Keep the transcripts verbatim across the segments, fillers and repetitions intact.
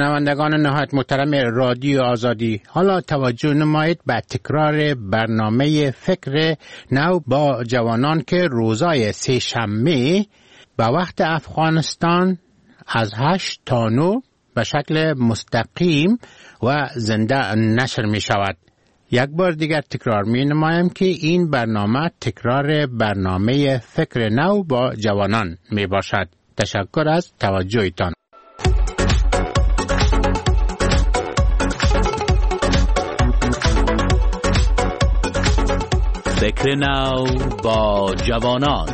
شنوندگان نهایت محترم رادیو آزادی، حالا توجه نمایید به تکرار برنامه فکر نو با جوانان که روزای سه شنبه به وقت افغانستان از هشت تا نه به شکل مستقیم و زنده نشر می شود. یک بار دیگر تکرار می نمایم که این برنامه تکرار برنامه فکر نو با جوانان می باشد. تشکر از توجهتان. فکر نو با جوانان.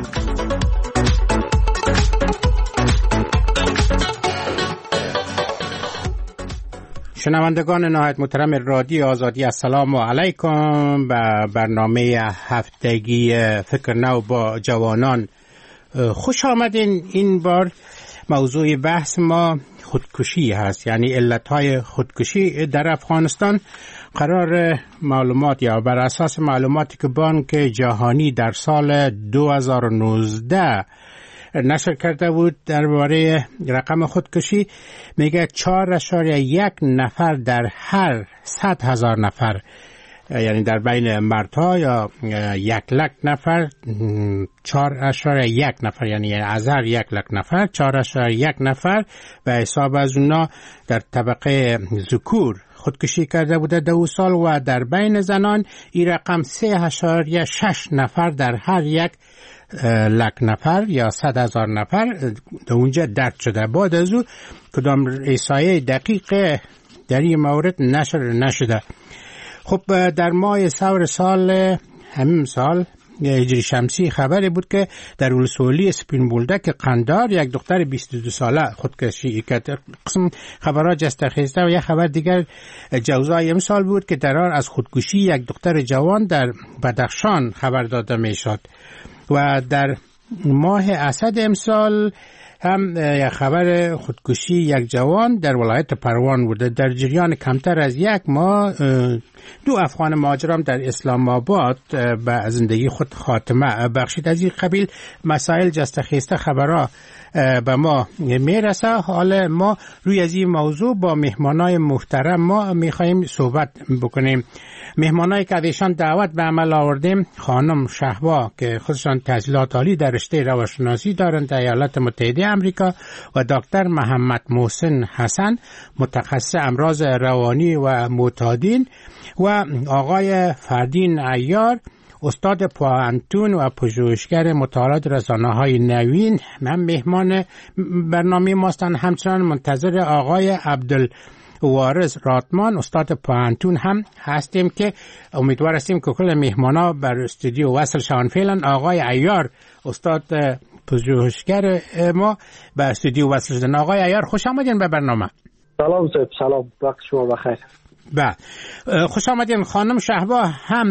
شنوندگان نهایت محترم رادیو آزادی، السلام علیکم. به برنامه هفتگی فکر نو با جوانان خوش آمدین. این بار موضوع بحث ما خودکشی هست، یعنی علتهای خودکشی در افغانستان. قرار معلومات یا بر اساس معلوماتی که بانک جهانی در سال دو هزار و نوزده نشر کرده بود درباره رقم خودکشی، میگه چهار اشاریه یک نفر در هر صد هزار نفر، یعنی در بین مردها یا یک لک نفر، چهار اشاریه یک نفر، یعنی از هر یک لک نفر چهار اشاریه یک نفر به حساب از اونا در طبقه ذکور خودکشی کرده بوده دو سال، و در بین زنان این رقم سه اشاریه شش نفر در هر یک لک نفر یا صد هزار نفر در اونجا درد شده. بعد از او کدام احصایه دقیق در این مورد نشر نشده. خب در ماه سور سال همین سال هجری شمسی خبری بود که در ولسوالی سپین بولدک قندار یک دختر بیست و دو ساله خودکشی کرد. قسم خبرها جستخیسته. و یک خبر دیگر جوزای امسال بود که در آن از خودکشی یک دختر جوان در بدخشان خبر داده می شد. و در ماه اسد امسال هم یک خبر خودکشی یک جوان در ولایت پروان بوده. در جریان کمتر از یک ماه دو افغان مهاجران در اسلام آباد به زندگی خود خاتمه بخشید. از این قبیل مسائل جستخیسته خبرها به ما میرسه. حالا ما روی از این موضوع با مهمانای محترم ما میخواییم صحبت بکنیم. مهمانایی که ایشان دعوت به عمل آوردیم، خانم شهبا که خودشان تحصیلات عالی در رشته روانشناسی دارند در ایالات متحده آمریکا، و دکتر محمد محسن حسن متخصص امراض روانی و معتادین، و آقای فردین عیار استاد پوهنتون و پژوهشگر مطالعات رسانه‌های نوین هم مهمان برنامه ماستن. همچنان منتظر آقای عبدالوارث راتمان استاد پوهنتون هم هستیم که امیدوار هستیم که کل مهمانا بر استودیو وصل شوند. فعلا آقای عیار استاد پژوهشگر ما به استودیو وصل شدن. آقای عیار خوش آمدین به برنامه. سلام صاحب، سلام، وقت شما بخیر. بله، خوش آمدین. خانم شهبا هم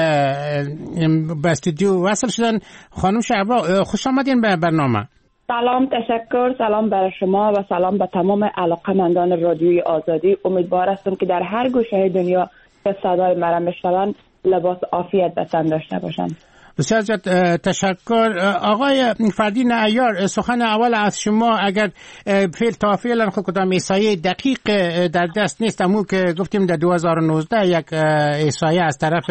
به استودیو وصل شدن. خانم شهبا خوش آمدین به برنامه. سلام، تشکر. سلام برای شما و سلام به تمام علاقه‌مندان رادیوی آزادی. امیدوار هستم که در هر گوشه دنیا به صدای مرا میشنوند لباس عافیت به تن داشته باشند. بسیار زیاد تشکر. آقای فردین عیار، سخن اول از شما. اگر فعل تا فعلا خود کدام احصایه دقیق در دست نیست، امو که گفتیم در دو هزار و نوزده یک احصایه از طرف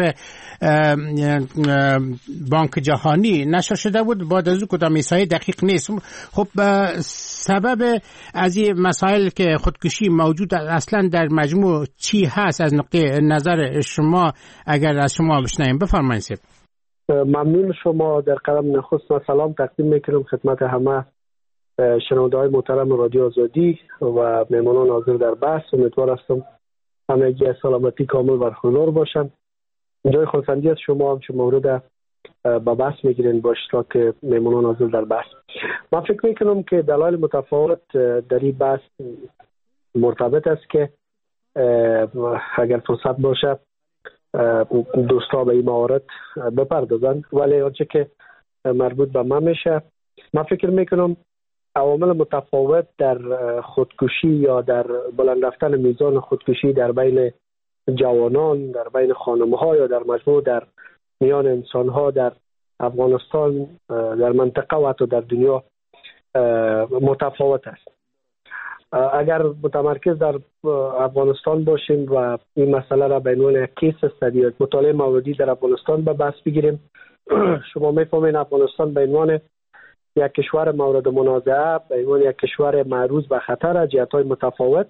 بانک جهانی نشر شده بود، بعد از او کدام احصایه دقیق نیست. خب سبب از این مسائل که خودکشی موجود اصلا در مجموع چی هست از نقطه نظر شما؟ اگر از شما بشنویم بفرمایید. ممنون شما. در قدم نخست من سلام تقدیم میکنم خدمت همه شنونده‌های محترم رادیو آزادی و مهمانان حاضر در بحث. امیدوار هستم همگی از سلامتی کامل برخوردار باشن. جای خرسندی از شما هم که مورد به بحث میگیرین با اشتراک مهمانان حاضر در بحث. من فکر میکنم که دلایل متفاوت در این بحث مرتبط است که اگر فرصت باشه دوستا به این موارد بپردازن، ولی آنچه که مربوط به من میشه، من فکر میکنم عوامل متفاوت در خودکشی یا در بلند رفتن میزان خودکشی در بین جوانان، در بین خانم‌ها یا در مجموع در میان انسان‌ها در افغانستان، در منطقه و حتی در دنیا متفاوت است. اگر متمرکز در افغانستان باشیم و این مسئله را به عنوان یک کیس استادی مطالعه موردی در افغانستان به بحث بگیریم، شما میفهمین افغانستان به عنوان یک کشور مورد منازعه، به عنوان یک کشور معرض به خطر از جهت‌های متفاوت،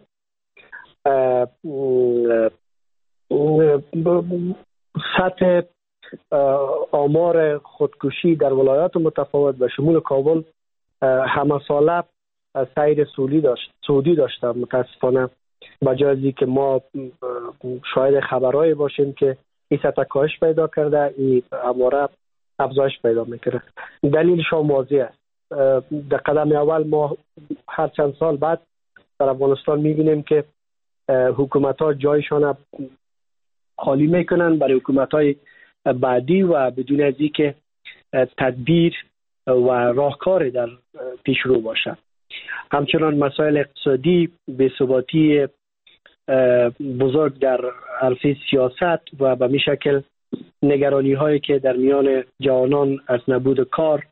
سطح آمار خودکشی در ولایات متفاوت و شمول کابل همه ساله سیر سعودی داشت سعودی داشته. متاسفانه بجای که ما شاید خبرهایی باشیم که این سطح کاهش پیدا کرده، این اماره افزایش پیدا میکنه. دلیلش هم واضح است. در قدم اول ما هر چند سال بعد در افغانستان میبینیم که حکومت ها جایشان خالی میکنن برای حکومت های بعدی و بدون از اینکه تدبیر و راهکار در پیش رو باشه. همچنان مسائل اقتصادی، بی‌ثباتی بزرگ در عرصه سیاست و به می شکل نگرانی هایی که در میان جوانان از نبود کار،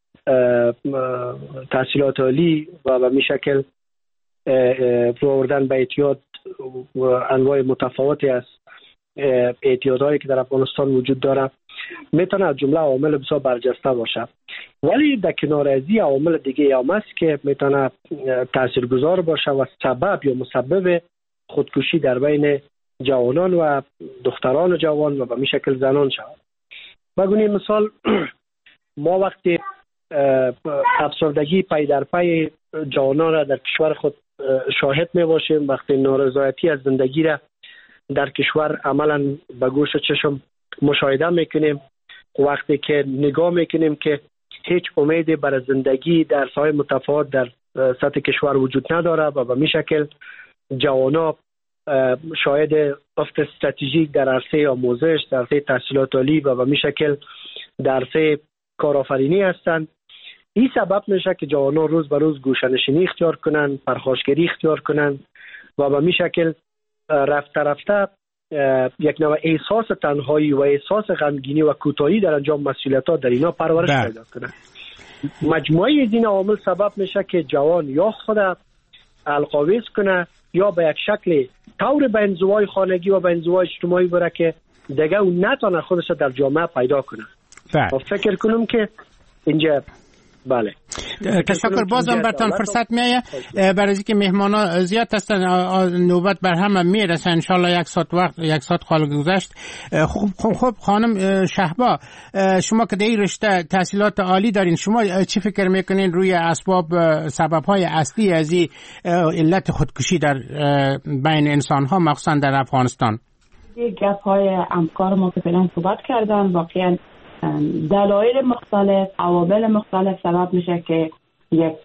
تحصیلات عالی و به می شکل روردن به اعتیاد و انواع متفاوتی از اعتیادهایی که در افغانستان وجود داره میتونه از جمله عوامل بسیار برجسته باشه. ولی در کنار از این عوامل دیگه هم است که میتونه تاثیرگذار باشه و سبب یا مسبب خودکشی در بین جوانان و دختران جوان و به می شکل زنان شود. بگونیم مثال ما وقتی افسردگی پی در پی جوانان را در کشور خود شاهد می باشیم، وقتی نارضایتی از زندگی را در کشور عملا به گوش و چشم مشاهده میکنیم، وقتی که نگاه میکنیم که هیچ امیدی برای زندگی در ساحه متفاوت در سطح کشور وجود نداره و به می شکل جوانا شاید افت استراتژیک در عرصه آموزش، در عرصه تحصیلات عالی و به می شکل در عرصه کارآفرینی هستند. این سبب میشه که جوانا روز به روز گوشه‌نشینی اختیار کنن، پرخاشگری اختیار کنن و به می شکل رفته رفته یک نوع احساس تنهایی و احساس غمگینی و کوتاهی در انجام مسئولیت‌ها در اینا پرورش پیدا کنه. مجموعه از این عوامل سبب میشه که جوان یا خود القاویز کنه یا به یک شکل طور به انزوای خانگی و به انزوای اجتماعی بره که دیگه اون نتونه خودش در جامعه پیدا کنه. و فکر کنم که اینجا بله. تشکر. بازم برتان فرصت میایه برای اینکه مهمانا زیاد هستن، نوبت بر همه میرسه ان شاء الله. یک ساعت وقت یک ساعت خال گذشت. خوب خوب خوب خانم شهبا، شما که در این رشته تحصیلات عالی دارین، شما چی فکر میکنین روی اسباب سبب های اصلی از این علت خودکشی در بین انسان ها مخصوصا در افغانستان؟ یک گپ های همکار ما که فعلا صحبت کردن، واقعا دلایل مختلف، عوامل مختلف سبب میشه که یک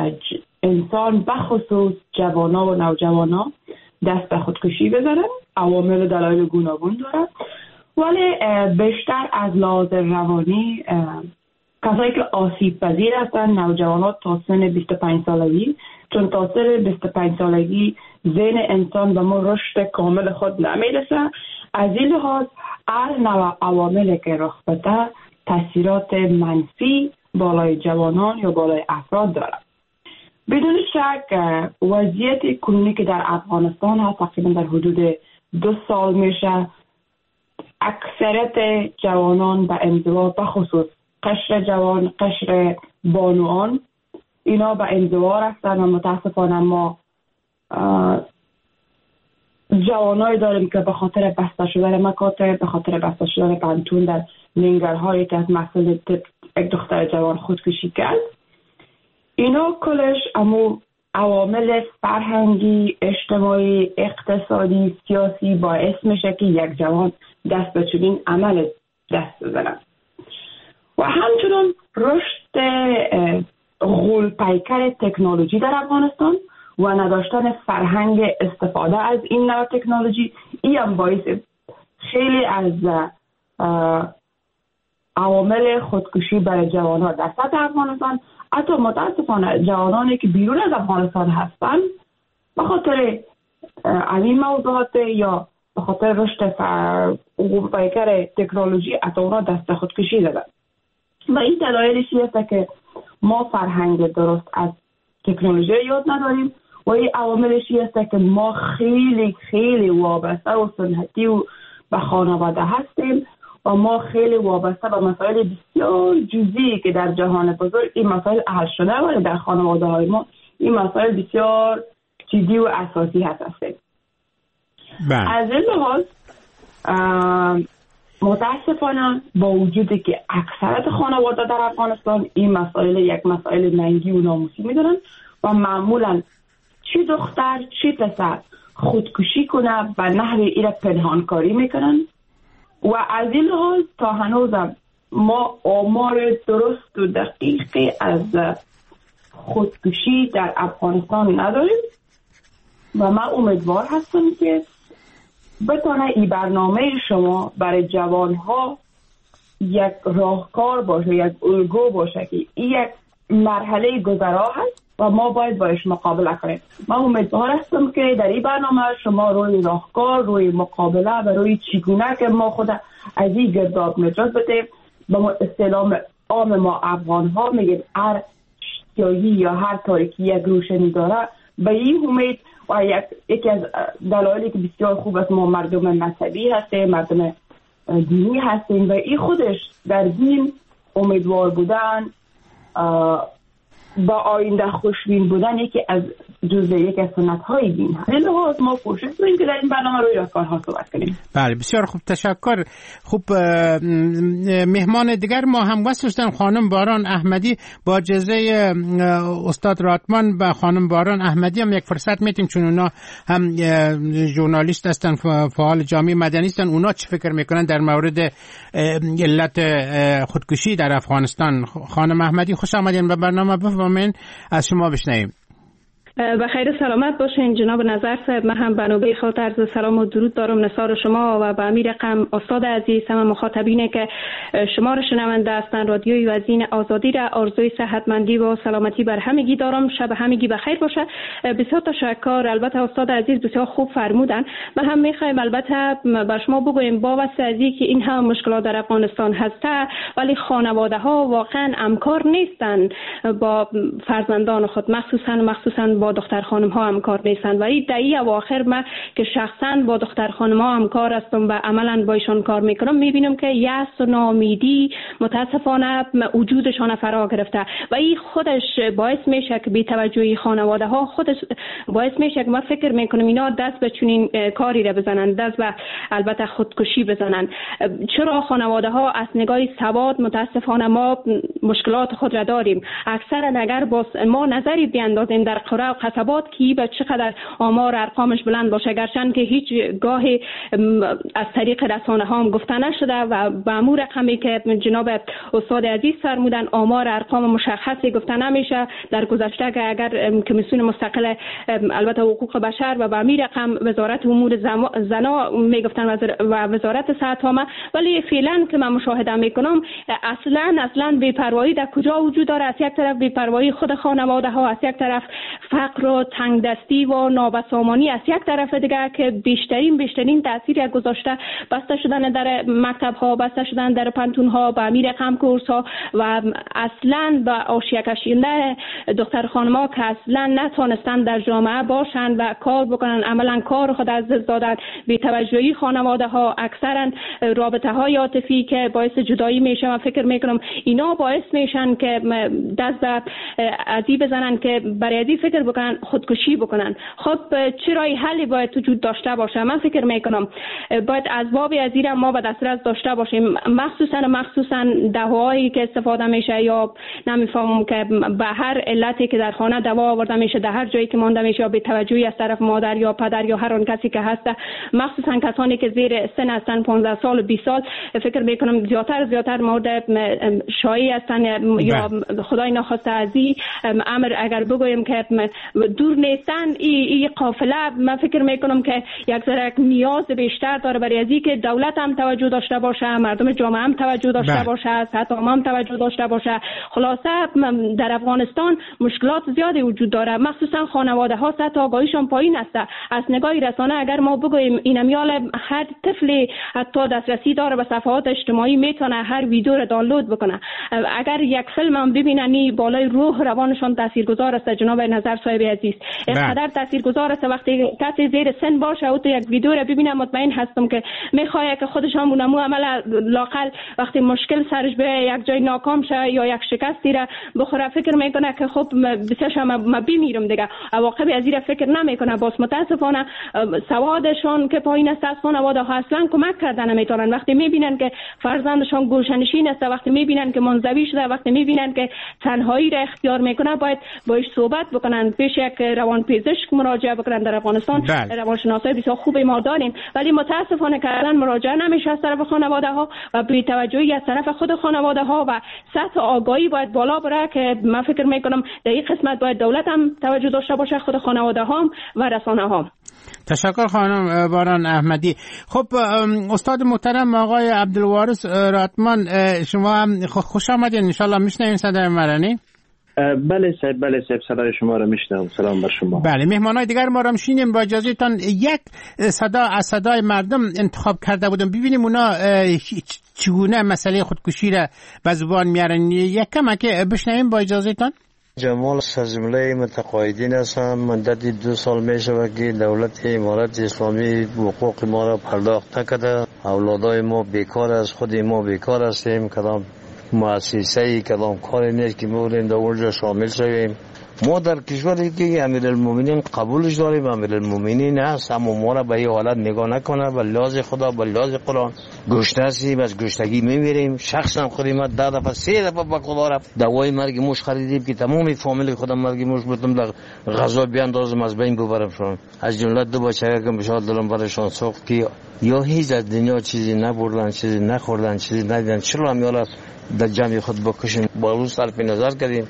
انسان بخصوص جوانا و نوجوانا دست به خودکشی بزنن. عوامل دلایل گوناگون داره، ولی بیشتر از لحاظ روانی کسایی که آسیب پذیر هستن نوجوانا تا سن بیست و پنج سالگی، چون تا سن بیست و پنج سالگی ذهن انسان به ما رشد کامل خود نمیرسه. از این لحاظ هر نوع عواملی که رخ بده تاثیرات منفی بالای جوانان یا بالای افراد داره. بدون شک وضعیت کنونی که در افغانستان هست، تقریبا در حدود دو سال میشه اکثریت جوانان به انزوا، به خصوص قشر جوان، قشر بانوان، اینا به انزوا رفتن و متاسفانه ما جوانایی داریم که به خاطر بسته شدن مکاتب، به خاطر بسته شدن پانتون در لنگرهایی که از محصول یک دختر جوان خودکشی کرد. اینا کلش امو عوامل فرهنگی، اجتماعی، اقتصادی، سیاسی باعث میشه که یک جوان دست به چنین عمل دست بزنه. و همچنین رشد غول پیکر تکنولوژی در افغانستان و نداشتن فرهنگ استفاده از این نوع تکنولوژی، این هم باعث خیلی از عوامل خودکشی برای جوانان در سطح افغانستان، حتی متاسفانه جوانانی که بیرون از افغانستان هستن به خاطر این موضوعات یا به خاطر رشد غول پیکر تکنولوژی حتی اونا دست خودکشی دادن. و این دلایلش هست که ما فرهنگ درست از تکنولوژی یاد نداریم و این عواملش است که ما خیلی خیلی وابسته و سنتی و به خانواده هستیم و ما خیلی وابسته به مسائل بسیار جزئی که در جهان بزرگ این مسائل حل شده، ولی در خانواده های ما این مسائل بسیار جدی و اساسی هستند. از این لحاظ متاسفانه با وجودی که اکثرت خانواده در افغانستان این مسائل یک مسائل ننگی و ناموسی میدونن و معمولا چی دختر چی پسر خودکشی کنه به نحوی ایره پنهانکاری میکنن و از این لحاظ تا هنوزم ما آمار درست و دقیقی از خودکشی در افغانستان نداریم و من امیدوار هستم که بتونه این برنامه شما برای جوانها یک راهکار باشه، یک الگو باشه که این یک مرحله گذرا هست و ما باید باش مقابله کنیم. من امیدوار هستم که در این برنامه شما روی راهکار، روی مقابله و روی چگونه که ما خود از این گرداب نجات بدیم. به اصطلاح عام ما افغان ها میگیم هر سیاهی یا هر تاریکی یک روشنی داره. به این امید و یک یکی از دلایلی که بسیار خوب است ما مردم مذهبی هستیم، مردم دینی هستیم و این خودش در دین امیدوار بودن با آینده خوشبین بودن یکی از جزء یک از سنت های دین هست. لحاظ ما کوشش کنیم که در این برنامه روی راهکارها صحبت کنیم. بله بسیار خوب، تشکر. خوب مهمان دیگر ما هم وصل خانم باران احمدی. با اجازه استاد راتمان به خانم باران احمدی هم یک فرصت میتیم چون اونا هم ژورنالیست هستن، فعال جامعه مدنی هستن. اونا چه فکر میکنن در مورد علت خودکشی در افغانستان؟ خانم احمدی خوش آمدین به برنامه، بفرمایید از شما بشنویم. بخیر سلامت باشین جناب نظر صاحب. من هم به نوبه خود عرض سلام و درود دارم نثار شما و به امیر قم استاد عزیز، همه مخاطبینه که شما را شنونده هستند. رادیوی وزین آزادی را آرزوی صحتمندی و سلامتی بر همگی دارم. شب همگی بخیر باشه. بسیار تشکر. البته استاد عزیز بسیار خوب فرمودن. ما هم میخوایم البته بر شما بگویم با واسه از اینکه این هم مشکلات در افغانستان هسته، ولی خانواده ها واقعا همکار نیستن با فرزندان خود، مخصوصا مخصوصا با دختر خانم ها همکار نیستند و این دهه اواخر من که شخصا با دختر خانم ها همکار هستم و عملا با ایشان کار میکنم، میبینم که یأس و ناامیدی متاسفانه وجودشان فرا گرفته و این خودش باعث میشه که بی توجهی خانواده ها خودش باعث میشه که ما فکر میکنم اینا دست به چنین کاری را بزنن، دست به البته خودکشی بزنن. چرا خانواده ها از نگاه سواد متاسفانه ما مشکلات خود را داریم. اکثرا اگر با ما نظری بیاندازیم در قرى و قصبات کی به چقدر آمار ارقامش بلند باشه، گرچند که هیچ گاهی از طریق رسانه ها هم گفته نشده و به امور رقمی که جناب استاد عزیز فرمودن آمار ارقام مشخصی گفته نمیشه. در گذشته که اگر کمیسیون مستقل البته حقوق بشر و به امیر رقم وزارت امور زنا میگفتن و وزارت صحت عامه، ولی فعلا که من مشاهده میکنم اصلا اصلا بی‌پروایی در کجا وجود داره. از یک طرف بی‌پروایی خود خانواده ها، از یک طرف فقر و تنگدستی و نابسامانی، از یک طرف دیگر که بیشترین بیشترین تاثیر گذاشته بسته شدن در مکتب ها، بسته شدن در پانتون ها، به امیر قم کورس ها و اصلا به آشیه کشیدن دختر خانما که اصلا نتونستن در جامعه باشن و کار بکنن، عملا کار خود از دست دادن. بی توجهی خانواده ها، اکثرا رابطه های عاطفی که باعث جدایی میشه و فکر میکنم اینا باعث میشن که دست به ازی بزنن که برای ازی فکر بکنن خودکشی بکنن. خب چرا این حلی باید وجود داشته باشه؟ من فکر میکنم باید اسباب ازی ما به دسترس داشته باشیم، مخصوصا مخصوصا دواهایی که استفاده میشه یا نمیفهمم که به هر علتی که در خانه دوا آورده میشه، در هر جایی که مانده میشه به توجهی از طرف مادر یا پدر یا هر اون کسی که هست، مخصوصا کسانی که زیر سن هستن پانزده سال و بیست سال، فکر میکنم زیادتر زیادتر مورد شایع هستن یا خدای نخواسته ازی امر اگر بگویم که دور نیستن. این ای قافله من فکر میکنم که یک ذره نیاز بیشتر داره برای ازی که دولت هم توجه داشته باشه، مردم جامعه هم توجه داشته بله. باشه، صحت عامه هم توجه داشته باشه. خلاصه در افغانستان مشکلات زیادی وجود داره، مخصوصا خانواده ها سطح آگاهیشان پایین است. از نگاه رسانه اگر ما بگویم این میال هر طفلی حتی دسترسی داره به صفحات اجتماعی، میتونه هر ویدیو رو دانلود بکنه. اگر یک فیلم هم ببینن بالای روح روانشان تاثیرگذار است. جناب نظر صاحب صاحب عزیز. اینقدر تاثیرگذار است وقتی کسی زیر سن باشه او تو یک ویدیو رو ببینه مطمئن هستم که میخواد که خودش هم اونمو عمل لاقل وقتی مشکل سرش به یک جای ناکام شه یا یک شکستی را بخوره فکر میکنه که خب بسیارش ما بمیرم دیگه. عواقب از این فکر نمیکنه. باز متاسفانه سوادشون که پایین است از خانواده ها اصلا کمک کردن نمیتونن. وقتی میبینن که فرزندشون گلشنشین است، وقتی میبینن که منزوی شده، وقتی میبینن که تنهایی را اختیار میکنه باید باهاش صحبت بکنن، پیش یک روانپزشک مراجعه بکنن. در افغانستان روانشناسای بسیار خوبی ما داریم ولی متاسفانه که الان مراجعه نمیشه از طرف خانواده ها و بی توجهی از طرف خود خانواده ها و سطح آگاهی باید بالا بره که من فکر میکنم در این قسمت باید دولت هم توجه داشته باشه، خود خانواده ها و رسانه ها. تشکر خانم باران احمدی. خب استاد محترم آقای عبدالوارث راتمان، شما هم خوش آمدین. ان شاء الله میشنوین صدای مرا؟ بله صاحب، بله صاحب، صدای شما را میشنوم. سلام بر شما. بله، مهمانای دیگر ما را میشینیم. با اجازهتان یک صدا از صدای مردم انتخاب کرده بودم ببینیم اونا چگونه مسئله خودکشی را به زبان میارن. یک کم که بشنویم با اجازهتان. جمال از جمله متقاعدین هستم. مدت دو سال میشه که دولت امارت اسلامی حقوق ما را پرداخت نکرده. اولادای ما بیکار است، خود ما بیکار هستیم. کدام مؤسسه‌ای کدام کاری نیست که می‌بریم در اونجا شامل شویم. ما در کشوری که امیرالمومنین قبولش داریم، امیرالمومنین هست، اما ما را به این حالت نگاه نکنه. به لحاظ خدا، به لحاظ قرآن گشته هستیم، از گشتگی میمیریم. شخصا خودم ده دفعه سه دفعه به خدا رفت دوای مرگ موش خریدیم که تمام فامیل خودم مرگ موش بودم در غذا بیاندازم از بین ببرم شون. از جمله دو بچه که بشاد دلم برشان سوخت که یا هیچ از دنیا چیزی نبردن، چیزی نخوردن، چیزی ندیدن، چرا همیالا در جمع خود بکشیم. با روز صرف نظر کردیم.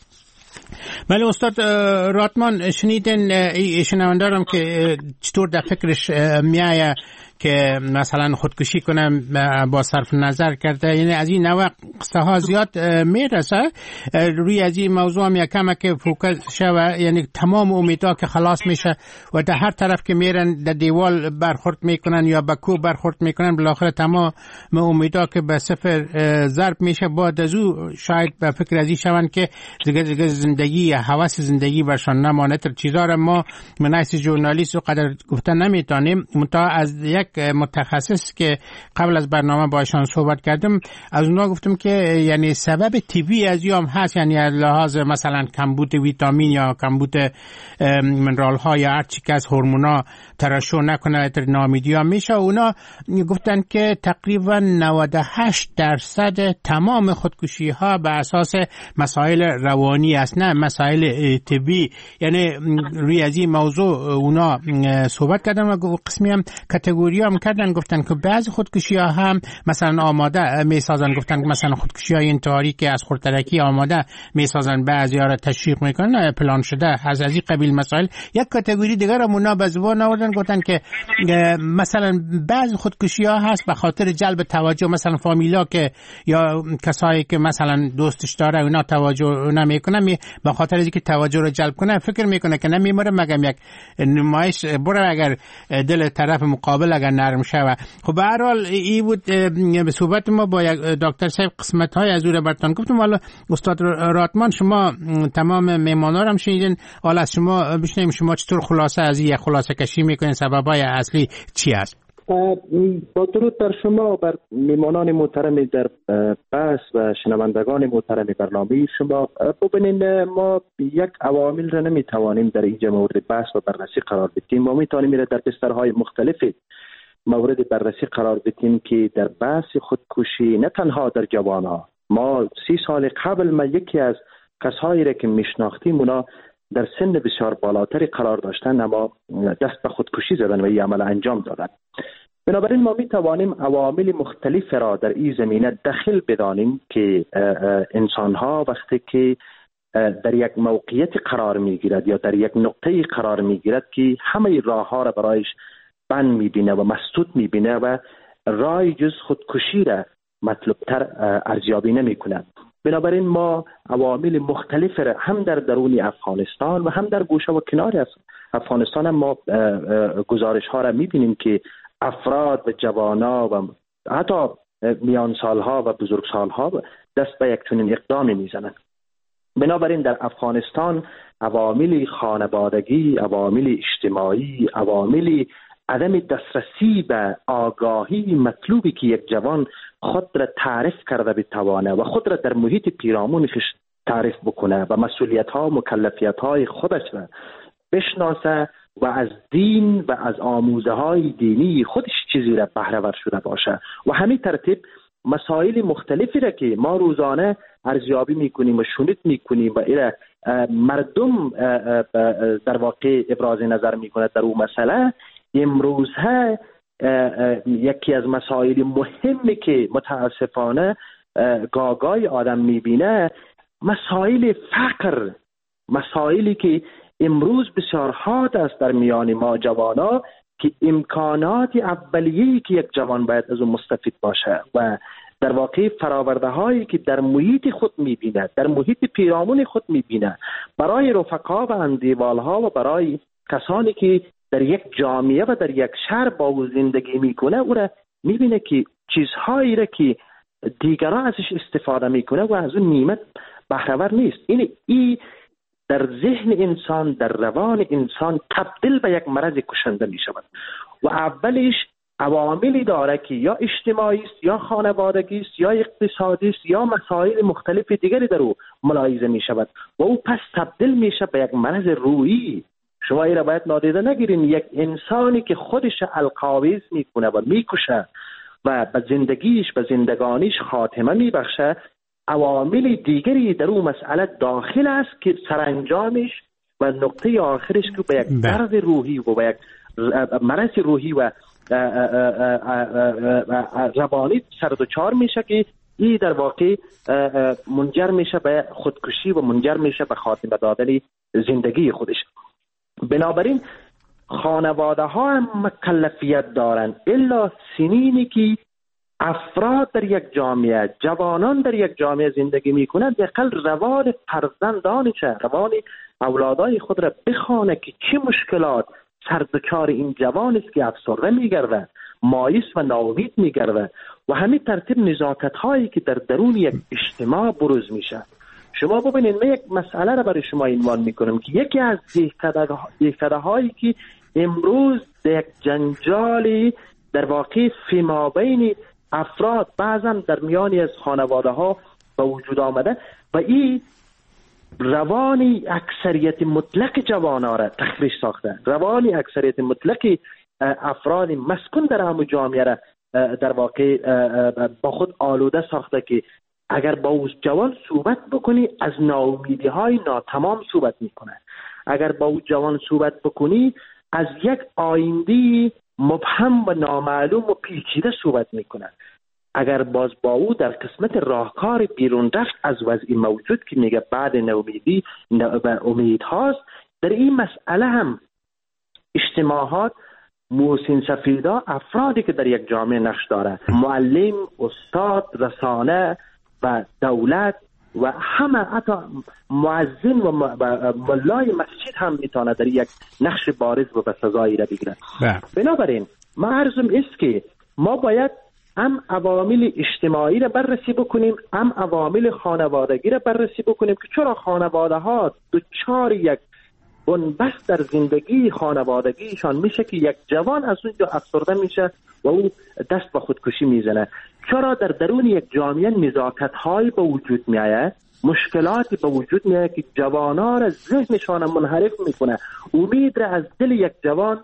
بله استاد راتمان، شنیدن شنوندارم که چطور در فکرش میایه که مثلا خودکشی کنم با صرف نظر کرده. یعنی از این نوع قصه ها زیاد میرسه. روی از این موضوع هم یکم که فوکس شوه، یعنی تمام امیدها که خلاص میشه و در هر طرف که میرن در دیوال برخورد میکنن یا به کوه برخورد میکنن، بالاخره تمام امیدها که به صفر ضرب میشه. بعد از او شاید به فکر از این شون که دیگه دیگه زندگی یا هوس زندگی برشان نمانه. تر چیزا را ما منایس ژورنالیست و قدر گفتن نمیتونیم. منتها از یک متخصص که قبل از برنامه با ایشان صحبت کردم از اونها گفتم که یعنی سبب طبیعی از یام هست، یعنی از لحاظ مثلا کمبود ویتامین یا کمبود منرال ها یا هر چی که از هورمونا ترشح نکنه نامیدی ها میشه. اونا گفتن که تقریبا نود و هشت درصد تمام خودکشی ها به اساس مسائل روانی است، نه مسائل طبی. یعنی روی از این موضوع اونا صحبت کردن و قسمی هم کاتگوری هم کردن. گفتن که بعضی خودکشی ها هم مثلا آماده میسازن. گفتن که مثلا خودکشی های انتحاری که از خودترکی آماده میسازن، بعضی ها را تشویق میکنن، پلان شده از از این قبیل مسائل. یک کاتگوری دیگر هم اونا به زبان آوردن. گفتن که مثلا بعضی خودکشی ها هست به خاطر جلب توجه، مثلا فامیلا که یا کسایی که مثلا دوستش داره اونا توجه نمیکنه، می به خاطر اینکه توجه رو جلب کنه فکر میکنه که نمیمره مگم یک نمایش بره اگر دل طرف مقابل اگر نرم شوه. خب به هر حال این بود به صحبت ما با یک دکتر صاحب قسمت های از او براتون گفتم. حالا استاد راتمان شما تمام مهمانا رو هم شنیدین، حالا از شما بشنویم شما چطور خلاصه از این خلاصه کشی میکنین، سببای اصلی چی است؟ با درود بر شما و بر میمانان محترم در بحث و شنوندگان محترم برنامه شما. ببینید ما یک عوامل را نمیتوانیم در اینجا مورد بحث و بررسی قرار بدیم. ما میتوانیم میره در بسترهای مختلف مورد بررسی قرار بدیم که در بحث خودکشی نه تنها در جوانها، ما سی سال قبل ما یکی از کسایی را که میشناختیم اونا در سن بسیار بالاتری قرار داشتن اما دست به خودکشی زدن و این عمل انجام دادن. بنابراین ما می توانیم عوامل مختلف را در این زمینه دخل بدانیم که انسان ها وقتی که در یک موقعیت قرار می گیرد یا در یک نقطه قرار می گیرد که همه راه ها را برایش بند می بینه و مسدود می بینه و راه جز خودکشی را مطلوب تر ارزیابی نمی کند. بنابراین ما عوامل مختلف را هم در درون افغانستان و هم در گوشه و کنار افغانستان هم ما گزارش ها را می بینیم که افراد و جوانا و حتی میان سالها و بزرگ سالها دست به یک چنین اقدامی میزنند. بنابراین در افغانستان عوامل خانوادگی، عوامل اجتماعی، عوامل عدم دسترسی به آگاهی مطلوبی که یک جوان خود را تعریف کرده بتوانه و خود را در محیط پیرامونش تعریف بکنه و مسئولیت ها و مکلفیت های خودش را بشناسه و از دین و از آموزه های دینی خودش چیزی را بهره ور شده باشه و همین ترتیب مسائل مختلفی را که ما روزانه ارزیابی میکنیم و شنود میکنیم و ایره مردم در واقع ابراز نظر میکنه در اون مسئله، امروز ها یکی از مسائل مهمی که متاسفانه گاگای آدم میبینه مسائل فقر، مسائلی که امروز بسیار حاد است در میان ما جوانا که امکانات اولیه‌ای که یک جوان باید از اون مستفید باشه و در واقع فراورده هایی که در محیط خود میبینه، در محیط پیرامون خود میبینه، برای رفقا و اندیوال ها و برای کسانی که در یک جامعه و در یک شهر با او زندگی میکنه او را میبینه که چیزهایی را که دیگران ازش استفاده میکنه و از اون نیمت بهره‌ور نیست. این ای در ذهن انسان، در روان انسان تبدیل به یک مرض کشنده می شود و اولش عواملی داره که یا اجتماعی است یا خانوادگی است یا اقتصادی است یا مسائل مختلف دیگری در او ملاحظه می شود و او پس تبدیل میشه به یک مرض روحی. شما این را باید نادیده نگیرین. یک انسانی که خودش القاویز میکنه و میکشه و به زندگیش به زندگانیش خاتمه میبخشه، عوامل دیگری در اون مسئله داخل است که سرانجامش و نقطه آخرش که به یک درد روحی و به یک مرض روحی و روانی سردوچار میشه که این در واقع منجر میشه به خودکشی و منجر میشه به خاتمه دادن زندگی خودش. بنابراین خانواده ها هم مکلفیت دارن الا سنینی که افراد در یک جامعه، جوانان در یک جامعه زندگی میکنند، دقیقاً روان فرزندانش، روان اولادای خود را بخوانه که چه مشکلات سردوچار این جوان است که افسرده میگرده، مایوس و ناامید میگرده و همین ترتیب نزاکت هایی که در درون یک اجتماع بروز میشه. شما ببینید من یک مسئله را برای شما عنوان میکنم که یکی از دهکده هایی که امروز در یک جنجالی در واقع فیما بین افراد بعضا در میانی از خانواده ها به وجود آمده و این روانی اکثریت مطلق جوانان را تخریش ساخته، روانی اکثریت مطلق افراد مسکون در همون جامعه را در واقع با خود آلوده ساخته که اگر با او جوان صحبت بکنی از ناامیدی های ناتمام صحبت میکنه، اگر با او جوان صحبت بکنی از یک آینده مبهم و نامعلوم و پیچیده صحبت میکنه، اگر باز با او در قسمت راهکار بیرون رفت از وضعی موجود که میگه بعد ناامیدی و امید هاست، در این مسئله هم اجتماعات محسن سفیدا افرادی که در یک جامعه نقش داره، معلم، استاد، رسانه و دولت و همه حتی مؤذن و ملای مسجد هم میتونه در یک نقش بارز و بسزایی را بگیره. بنابراین ما عرضم است که ما باید هم عوامل اجتماعی را بررسی بکنیم، هم عوامل خانوادگی را بررسی بکنیم که چرا خانواده ها دچار یک بنبست در زندگی خانوادگیشان میشه که یک جوان از اونجا افسرده میشه و او دست به خودکشی میزنه. چرا در درون یک جامعه نزاکت هایی به وجود میآید، مشکلاتی به وجود میآید که جوانان را ذهنشان منحرف میکنه، امید را از دل یک جوان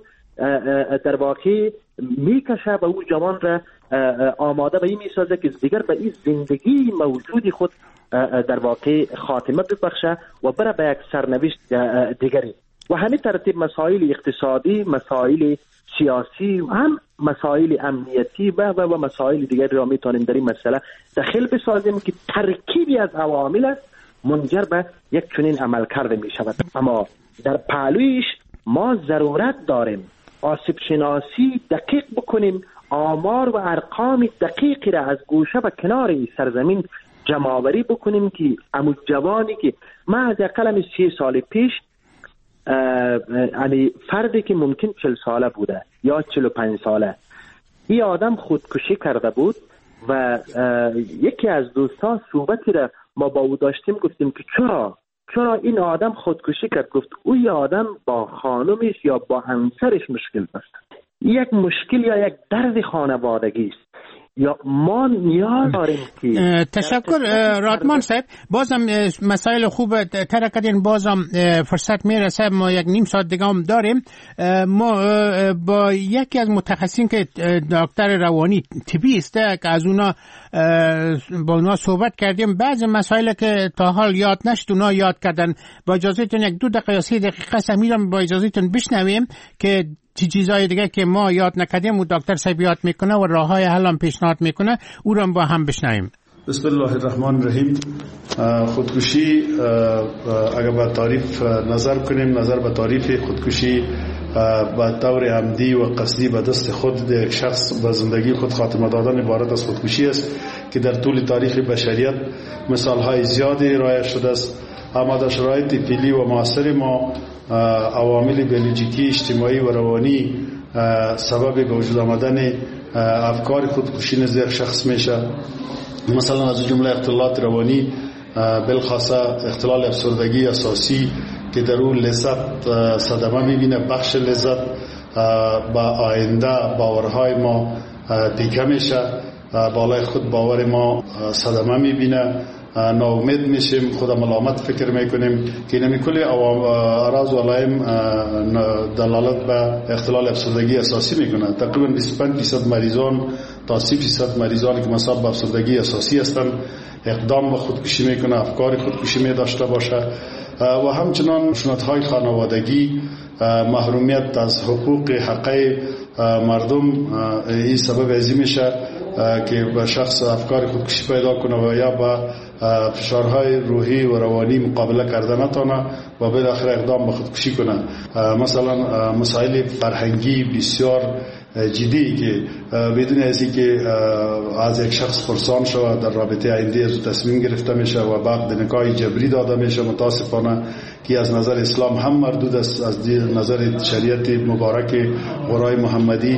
در واقع میکشه و او جوان را آماده به این میسازه که دیگر به این زندگی موجودی خود در واقع خاتمه ببخشه و بره به یک سرنوشت دیگری. و همین ترتیب مسائل اقتصادی، مسائل سیاسی و هم مسائل امنیتی و و, و مسائل دیگری را میتونیم در این مسئله دخل بسازیم که ترکیبی از عوامل است منجر به یک چنین عمل کرده می شود. اما در پهلویش ما ضرورت داریم آسیب شناسی دقیق بکنیم، آمار و ارقام دقیقی را از گوشه و کنار این سرزمین جمع‌آوری بکنیم که امو جوانی که من از اقلم سی سال پیش یعنی فردی که ممکن چل ساله بوده یا چل و پنج ساله، این آدم خودکشی کرده بود و یکی از دوستان صحبتی را ما با او داشتیم، گفتیم که چرا چرا این آدم خودکشی کرد؟ گفت او یه آدم با خانمش یا با همسرش مشکل داشت، یک مشکل یا یک درد خانوادگی است، یا ما نیاز داریم که تشکر رادمان صاحب. بازم مسائل خوب تر کردین، بازم فرصت میرسه، ما یک نیم ساعت دیگه هم داریم. ما با یکی از متخصصین که دکتر روانی طبی است که از اونا با اونا صحبت کردیم، بعض مسائل که تا حال یاد نشد اونا یاد کردن. با اجازهتون یک دو دقیقه سی دقیقه سمیرم با اجازهتون بشنویم که چی چیزای دیگه که ما یاد نکردیم و دکتر صاحب یاد میکنه و راههای حل هم پیشنهاد میکنه، او رو با هم بشنویم. بسم الله الرحمن الرحیم. خودکشی اگر به تعریف نظر کنیم، نظر به تعریف خودکشی به طور عمدی و قصدی به دست خود یک شخص به زندگی خود خاتمه دادن عبارت از خودکشی است که در طول تاریخ بشریت مثالهای زیادی رایج شده است. اما در شرایط فعلی و معاصر ما عوامل بیولوژیکی، اجتماعی و روانی سبب به وجود آمدن افکار خودکشی نزد یک شخص میشه. مثلا از جمله اختلالات روانی، بالخاصه اختلال افسردگی اساسی که در اون لذت صدمه میبینه، بخش لذت با آینده باورهای ما پیکه میشه، بالای خود باور ما صدمه میبینه، ناامید میشیم، خود ملامت فکر میکنیم که اینمی کلی اعراض و علائم دلالت به اختلال افسردگی اساسی میکنه. تقریبا بیست و پنج درصد مریضان تا سی درصد مریضانی که مصاب به افسردگی اساسی هستند اقدام به خودکشی میکنه، افکار خودکشی می داشته باشه. و همچنان خشونت‌های خانوادگی، محرومیت از حقوق حقوق مردم، این سبب ازی میشه که به شخص افکار خودکشی پیدا کنه و یا با فشارهای روحی و روانی مقابله کرده نتونه و بالاخره اقدام به خودکشی کنه. مثلا مسائل فرهنگی بسیار جدی که بدون از اینکه از یک شخص پرسان شود در رابطه آینده تصمیم گرفته میشه و بعد نکاح جبری داده میشه، متاسفانه که از نظر اسلام هم مردود است، از نظر شریعت مبارک قرآن محمدی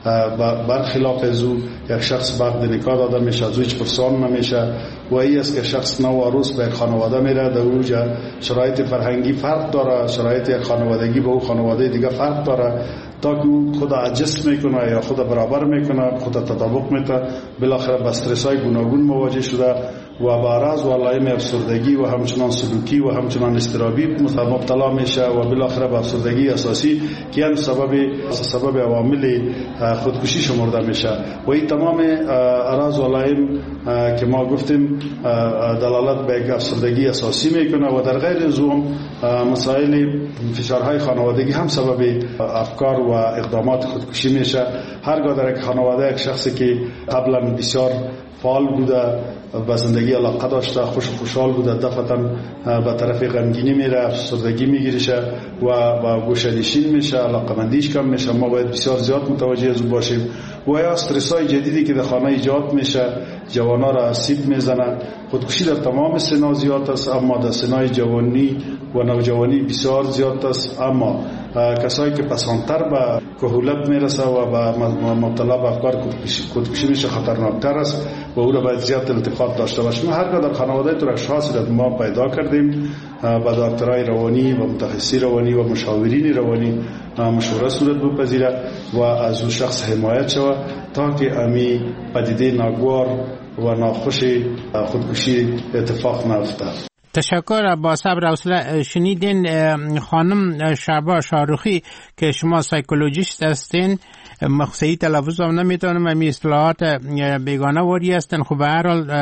برخلاف از او یک شخص بعد نکاح داده میشه، از او هیچ پرسان نمیشه و این است که شخص نو عروس به خانواده میره، در اونجا شرایط فرهنگی فرق داره، شرایط خانوادگی با او خانواده دیگه فرق داره، تا که خود عجز میکنه یا خود برابر میکنه، خود تطابق میده، بالاخره با استرس‌های گوناگون مواجه شده و با اعراض و علائم افسردگی و همچنان سلوکی و همچنان اضطرابی مبتلا میشه و بالاخره به افسردگی اساسی که هم سبب سبب عوامل خودکشی شمرده میشه. و این تمام اعراض و علائم که ما گفتیم دلالت به یک افسردگی اساسی میکنه و در غیر از اون مسائل فشارهای خانوادگی هم سبب افکار و اقدامات خودکشی میشه. هرگاه در یک خانواده یک شخصی که قبلا بسیار فعال بوده، به زندگی علاقه داشته، خوش و خوشحال بوده، دفعتا به طرف غمگینی میره، افسردگی میگیرشه و با گوشه‌نشین میشه، علاقمندیش کم میشه. ما باید بسیار زیاد متوجه از اون باشیم. و یا استرس‌های جدیدی که در خانه ایجاد میشه جوانا را آسیب میزنه. خودکشی در تمام سنا زیاد است، اما در سنای جوانی و نوجوانی بسیار زیاد است. اما کسایی که پسانتر به کهولت میرسه و به مبتلا به افکار خودکشی میشه خطرناکتر است و او را باید زیاد التفات داشته باشیم. هرگاه در خانواده تو اشخاصی را ما پیدا کردیم با دکترای روانی و متخصصی روانی و مشاورین روانی مشوره صورت بپذیره و از اون شخص حمایت شود تا که امی پدیده ناگوار و ناخوش خودکشی اتفاق نیفته. تشکر. با صبر حوصله شنیدین خانم شعبا شاروخی که شما سایکولوژیست هستین، مخصوصی تلفظ هم نمیتونم، امی اصطلاحات بیگانه واری هستن. خب به هر حال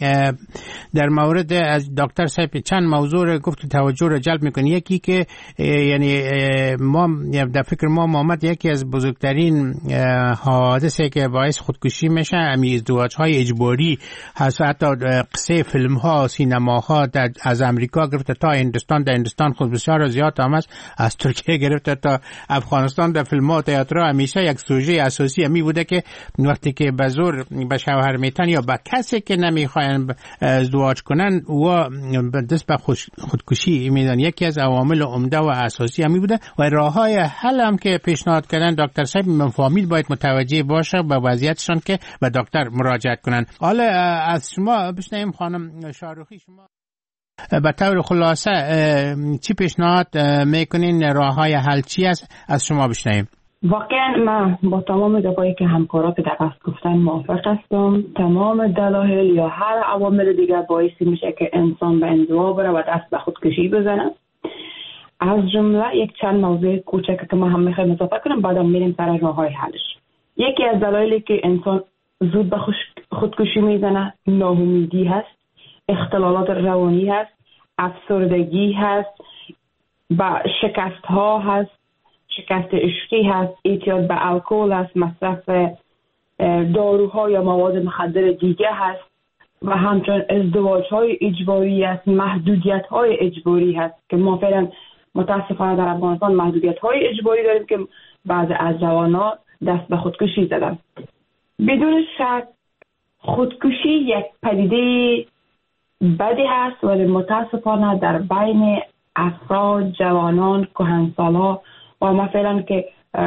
در مورد از دکتر صاحب چند موضوع گفت توجه رو جلب میکنه. یکی که یعنی ما در فکر ما محمد یکی از بزرگترین حوادثی که باعث خودکشی میشه امی ازدواج های اجباری هست. حتی قصه فیلم ها، سینما ها از امریکا گرفته تا هندوستان، در هندوستان خود بسیار زیاد هم است، از ترکیه گرفته تا افغانستان در فیلم ها و تئاتر همیشه یک سوژه اساسی می بوده که وقتی که به زور به شوهر میتن یا به کسی که نمیخواین ازدواج کنن و دست به خودکشی میدن. یکی از عوامل عمده و اساسی می بوده و راههای حل هم که پیشنهاد کردن دکتر صاحب مفاهیم باید متوجه باشه به وضعیتشان که به دکتر مراجعه کنن. حالا از شما بشنویم خانم شاروخی. شما به طور خلاصه چی پیشنهاد میکنین؟ راه های حل چی است؟ از شما بشنویم. واقعا من با تمام دفاعی که همکارات در پس گفتن موافق هستم. تمام دلایل یا هر عوامل دیگر باعث میشه که انسان به انزوا بره و دست به خودکشی بزنه. از جمله یک چند موضوع کوچک که ما هم میخوایم اضافه کنم، بعدم میریم سر راه های حلش. یکی از دلایلی که انسان زود به خودکشی میزنه ناامیدی هست، اختلالات روانی هست، افسردگی هست، با شکست ها هست، شکست عشقی هست، اعتیاد به الکل هست، مصرف داروها یا مواد مخدر دیگه هست و همچنین ازدواج های اجباری هست، محدودیت های اجباری هست که ما فعلا متاسفانه در افغانستان محدودیت های اجباری داریم که بعض از جوانان دست به خودکشی زدن. بدون شک خودکشی یک پدیده بدی هست، ولی متاسفانه در بین افراد، جوانان، کهنسال‌ها و ما فعلا که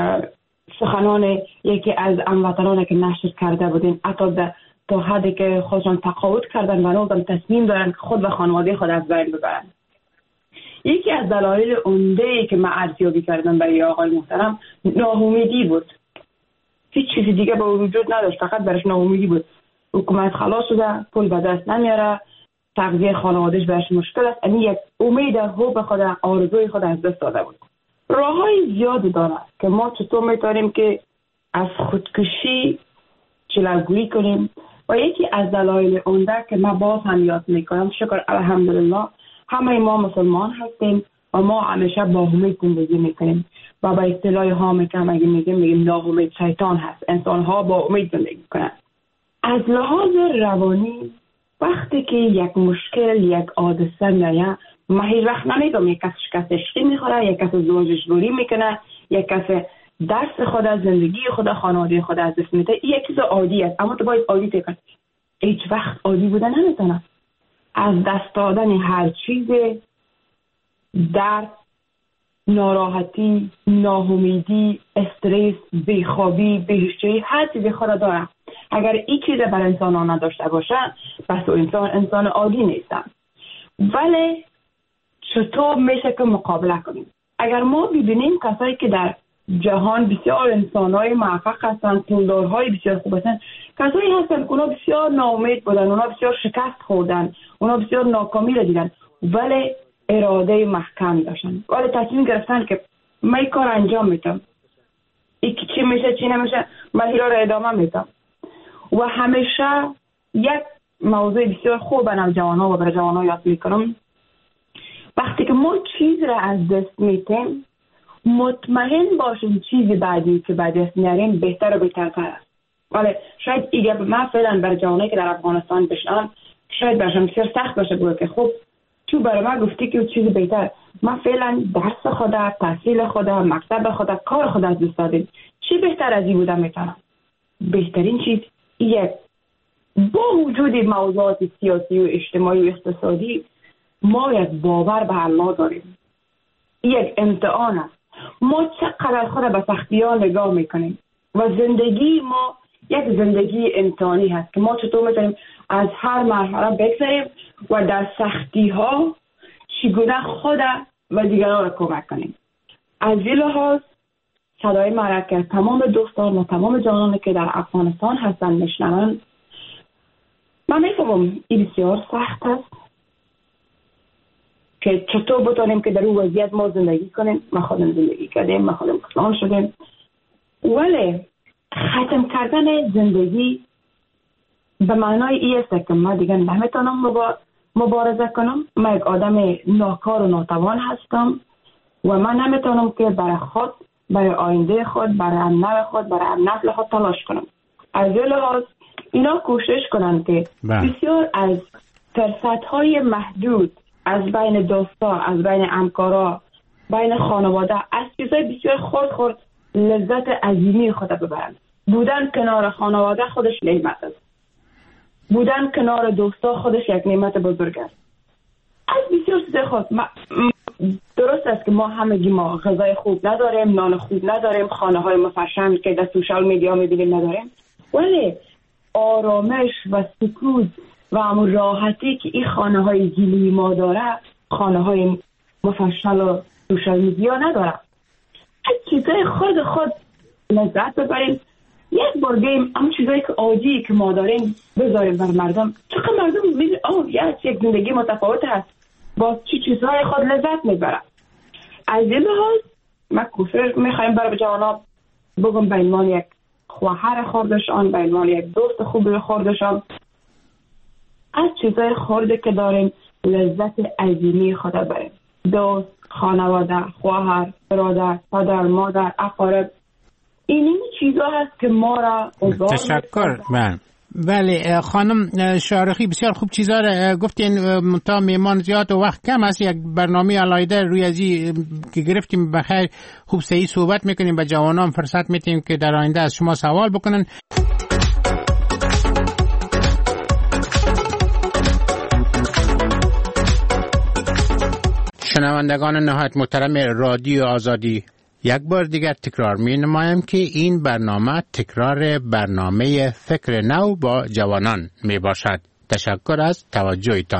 سخنان یکی از هموطنان که نشر کرده بودیم حتی تا حدی که خودشان تقاعد کردن و نوزم تصمیم دارن که خود و خانواده خود از بین ببرن. یکی از دلایل عمده‌ای که من ارزیابی کردم برای آقای محترم ناامیدی بود. هیچ چیزی دیگه به وجود نداشت، فقط برش ناامیدی بود. حکومت خلاص شده، پول به دست نمیاره، تغذیه خانوادهش برش مشکل است. این یک امید حب خود، آرزوی خود از دست داده بود. راه‌های زیادی داره که ما چطور میتونیم که از خودکشی جلوگیری کنیم و یکی از دلایل عمده که ما باز هم یاد میکنم، شکر الحمدلله همه ما مسلمان هستیم و ما همیشه با امید زندگی میکنیم و با اصطلاح ها که اگه میگیم میگیم ناامید شیطان هست. انسان ها با امید زندگی کنن. از لحاظ روانی وقتی که یک مشکل، یک حادثه میاد، ما هیچ وقت نمیگم یک کس شکست عشقی میخوره، یک کس زوج اجباری میکنه، یک کس درس خود از زندگی خود، خانواده خود از دست میده. این یک چیز عادی است، اما تو باید عادی تکن. هیچ وقت عادی بودن نمیتونه. از دست دادن هر چیز، درد، ناراحتی، ناامیدی، استرس، بیخوابی، بیهوشی، هر چیزی خود داره. اگر این چیز بر انسان ها نداشته باشن پس انسان انسان عادی نیستن. ولی چطور میشه که مقابله کنیم؟ اگر ما ببینیم کسایی که در جهان بسیار انسان‌های موفق هستن، پولدارهای بسیار خوب هستن، کسایی هستن که اونا بسیار ناامید بودن، اونا بسیار شکست خوردن، اونا بسیار ناکامی را دیدن، ولی اراده محکم داشتن، ولی تصمیم گرفتن که من این کار انجام میدم، این چی میشه چی نمیشه من این را ادامه میدم. و همیشه یک موضوع بسیار خوب برای جوان‌ها و برای جوان‌ها یاد میکنم، وقتی که ما چیز را از دست میدیم مطمئن باشیم چیزی بعدی که بعد دست میاریم بهتر و بهترتر است. ولی شاید ایگه من فعلا برای جوانایی که در افغانستان بشنم شاید برشم بسیار سخت باشه بود که خب تو برای من گفتی که چیزی بهتر، من فعلا درس خودم، تحصیل خودم، مکتب خودم، کار خودم از دست دادم، چی بهتر از این بودم میتونم؟ بهترین چیز یک، با وجود موضوعات سیاسی و اجتماعی و اقتصادی ما یک باور به الله داریم. یک امتحان است. ما چقدر خود به سختی ها نگاه میکنیم و زندگی ما یک زندگی امتحانی هست که ما چطور میتونیم از هر مرحله بگذریم و در سختی ها چگونه خود و دیگران را کمک کنیم. از این لحاظ صدای مرا که تمام دوستان و تمام جوانانی که در افغانستان هستن میشنون، من میفهمم این بسیار سخت است که چطور بتونیم که در اون وضعیت ما زندگی کنیم. ما خودم زندگی کردیم، ما خودم کسان شدیم، ولی ختم کردن زندگی به معنای این است که من دیگه نمیتونم مبارزه کنم، من یک آدم ناکار و ناتوان هستم و من نمیتونم که برای خود، برای آینده خود، برای نوع خود، برای نسل خود تلاش کنم. از این لحاظ اینا کوشش کنن که بسیار از فرصت‌های محدود از بین دوستا، از بین همکارا، بین خانواده، از چیزای بسیار خورد خورد لذت عظیمی خود ببرن. بودن کنار خانواده خودش نعمت است. بودن کنار دوستا خودش یک نعمت بزرگ است. از بسیار چیزای خود ما درست است که ما همگی ما غذای خوب نداریم، نان خوب نداریم، خانه های مفرشن که در سوشال میدیا میبینیم نداریم، ولی آرامش و سکوت و همون راحتی که این خانه های گیلی ما داره خانه های مفصل و سوشال میدیا نداره. از چیزای خود خود لذت ببریم، یک بار بیم همون چیزایی که عادی که ما داریم بذاریم بر مردم. چقدر مردم میگه آه یک زندگی متفاوت هست، با چی چیزهای خود لذت میبرن. از این لحاظ من کوشش میخوایم برای جوانان بگم به عنوان یک خواهر خوردشان، به عنوان یک دوست خوب خوردشان، از چیزهای خورده که داریم لذت عظیمی خود بریم. دوست، خانواده، خواهر، برادر، پدر، مادر، اقارب، این چیزها هست که ما را تشکر. من بله خانم شارخی بسیار خوب چیزا را گفتین. تا میمان زیاد و وقت کم است، یک برنامه علایده روی ازی که گرفتیم بخیر خوب صحیح صحبت میکنیم، به جوانان فرصت میتیم که در آینده از شما سوال بکنن. شنوندگان نهایت محترم رادیو آزادی، یک بار دیگر تکرار می نمایم که این برنامه تکرار برنامه فکر نو با جوانان می باشد. تشکر از توجهتان.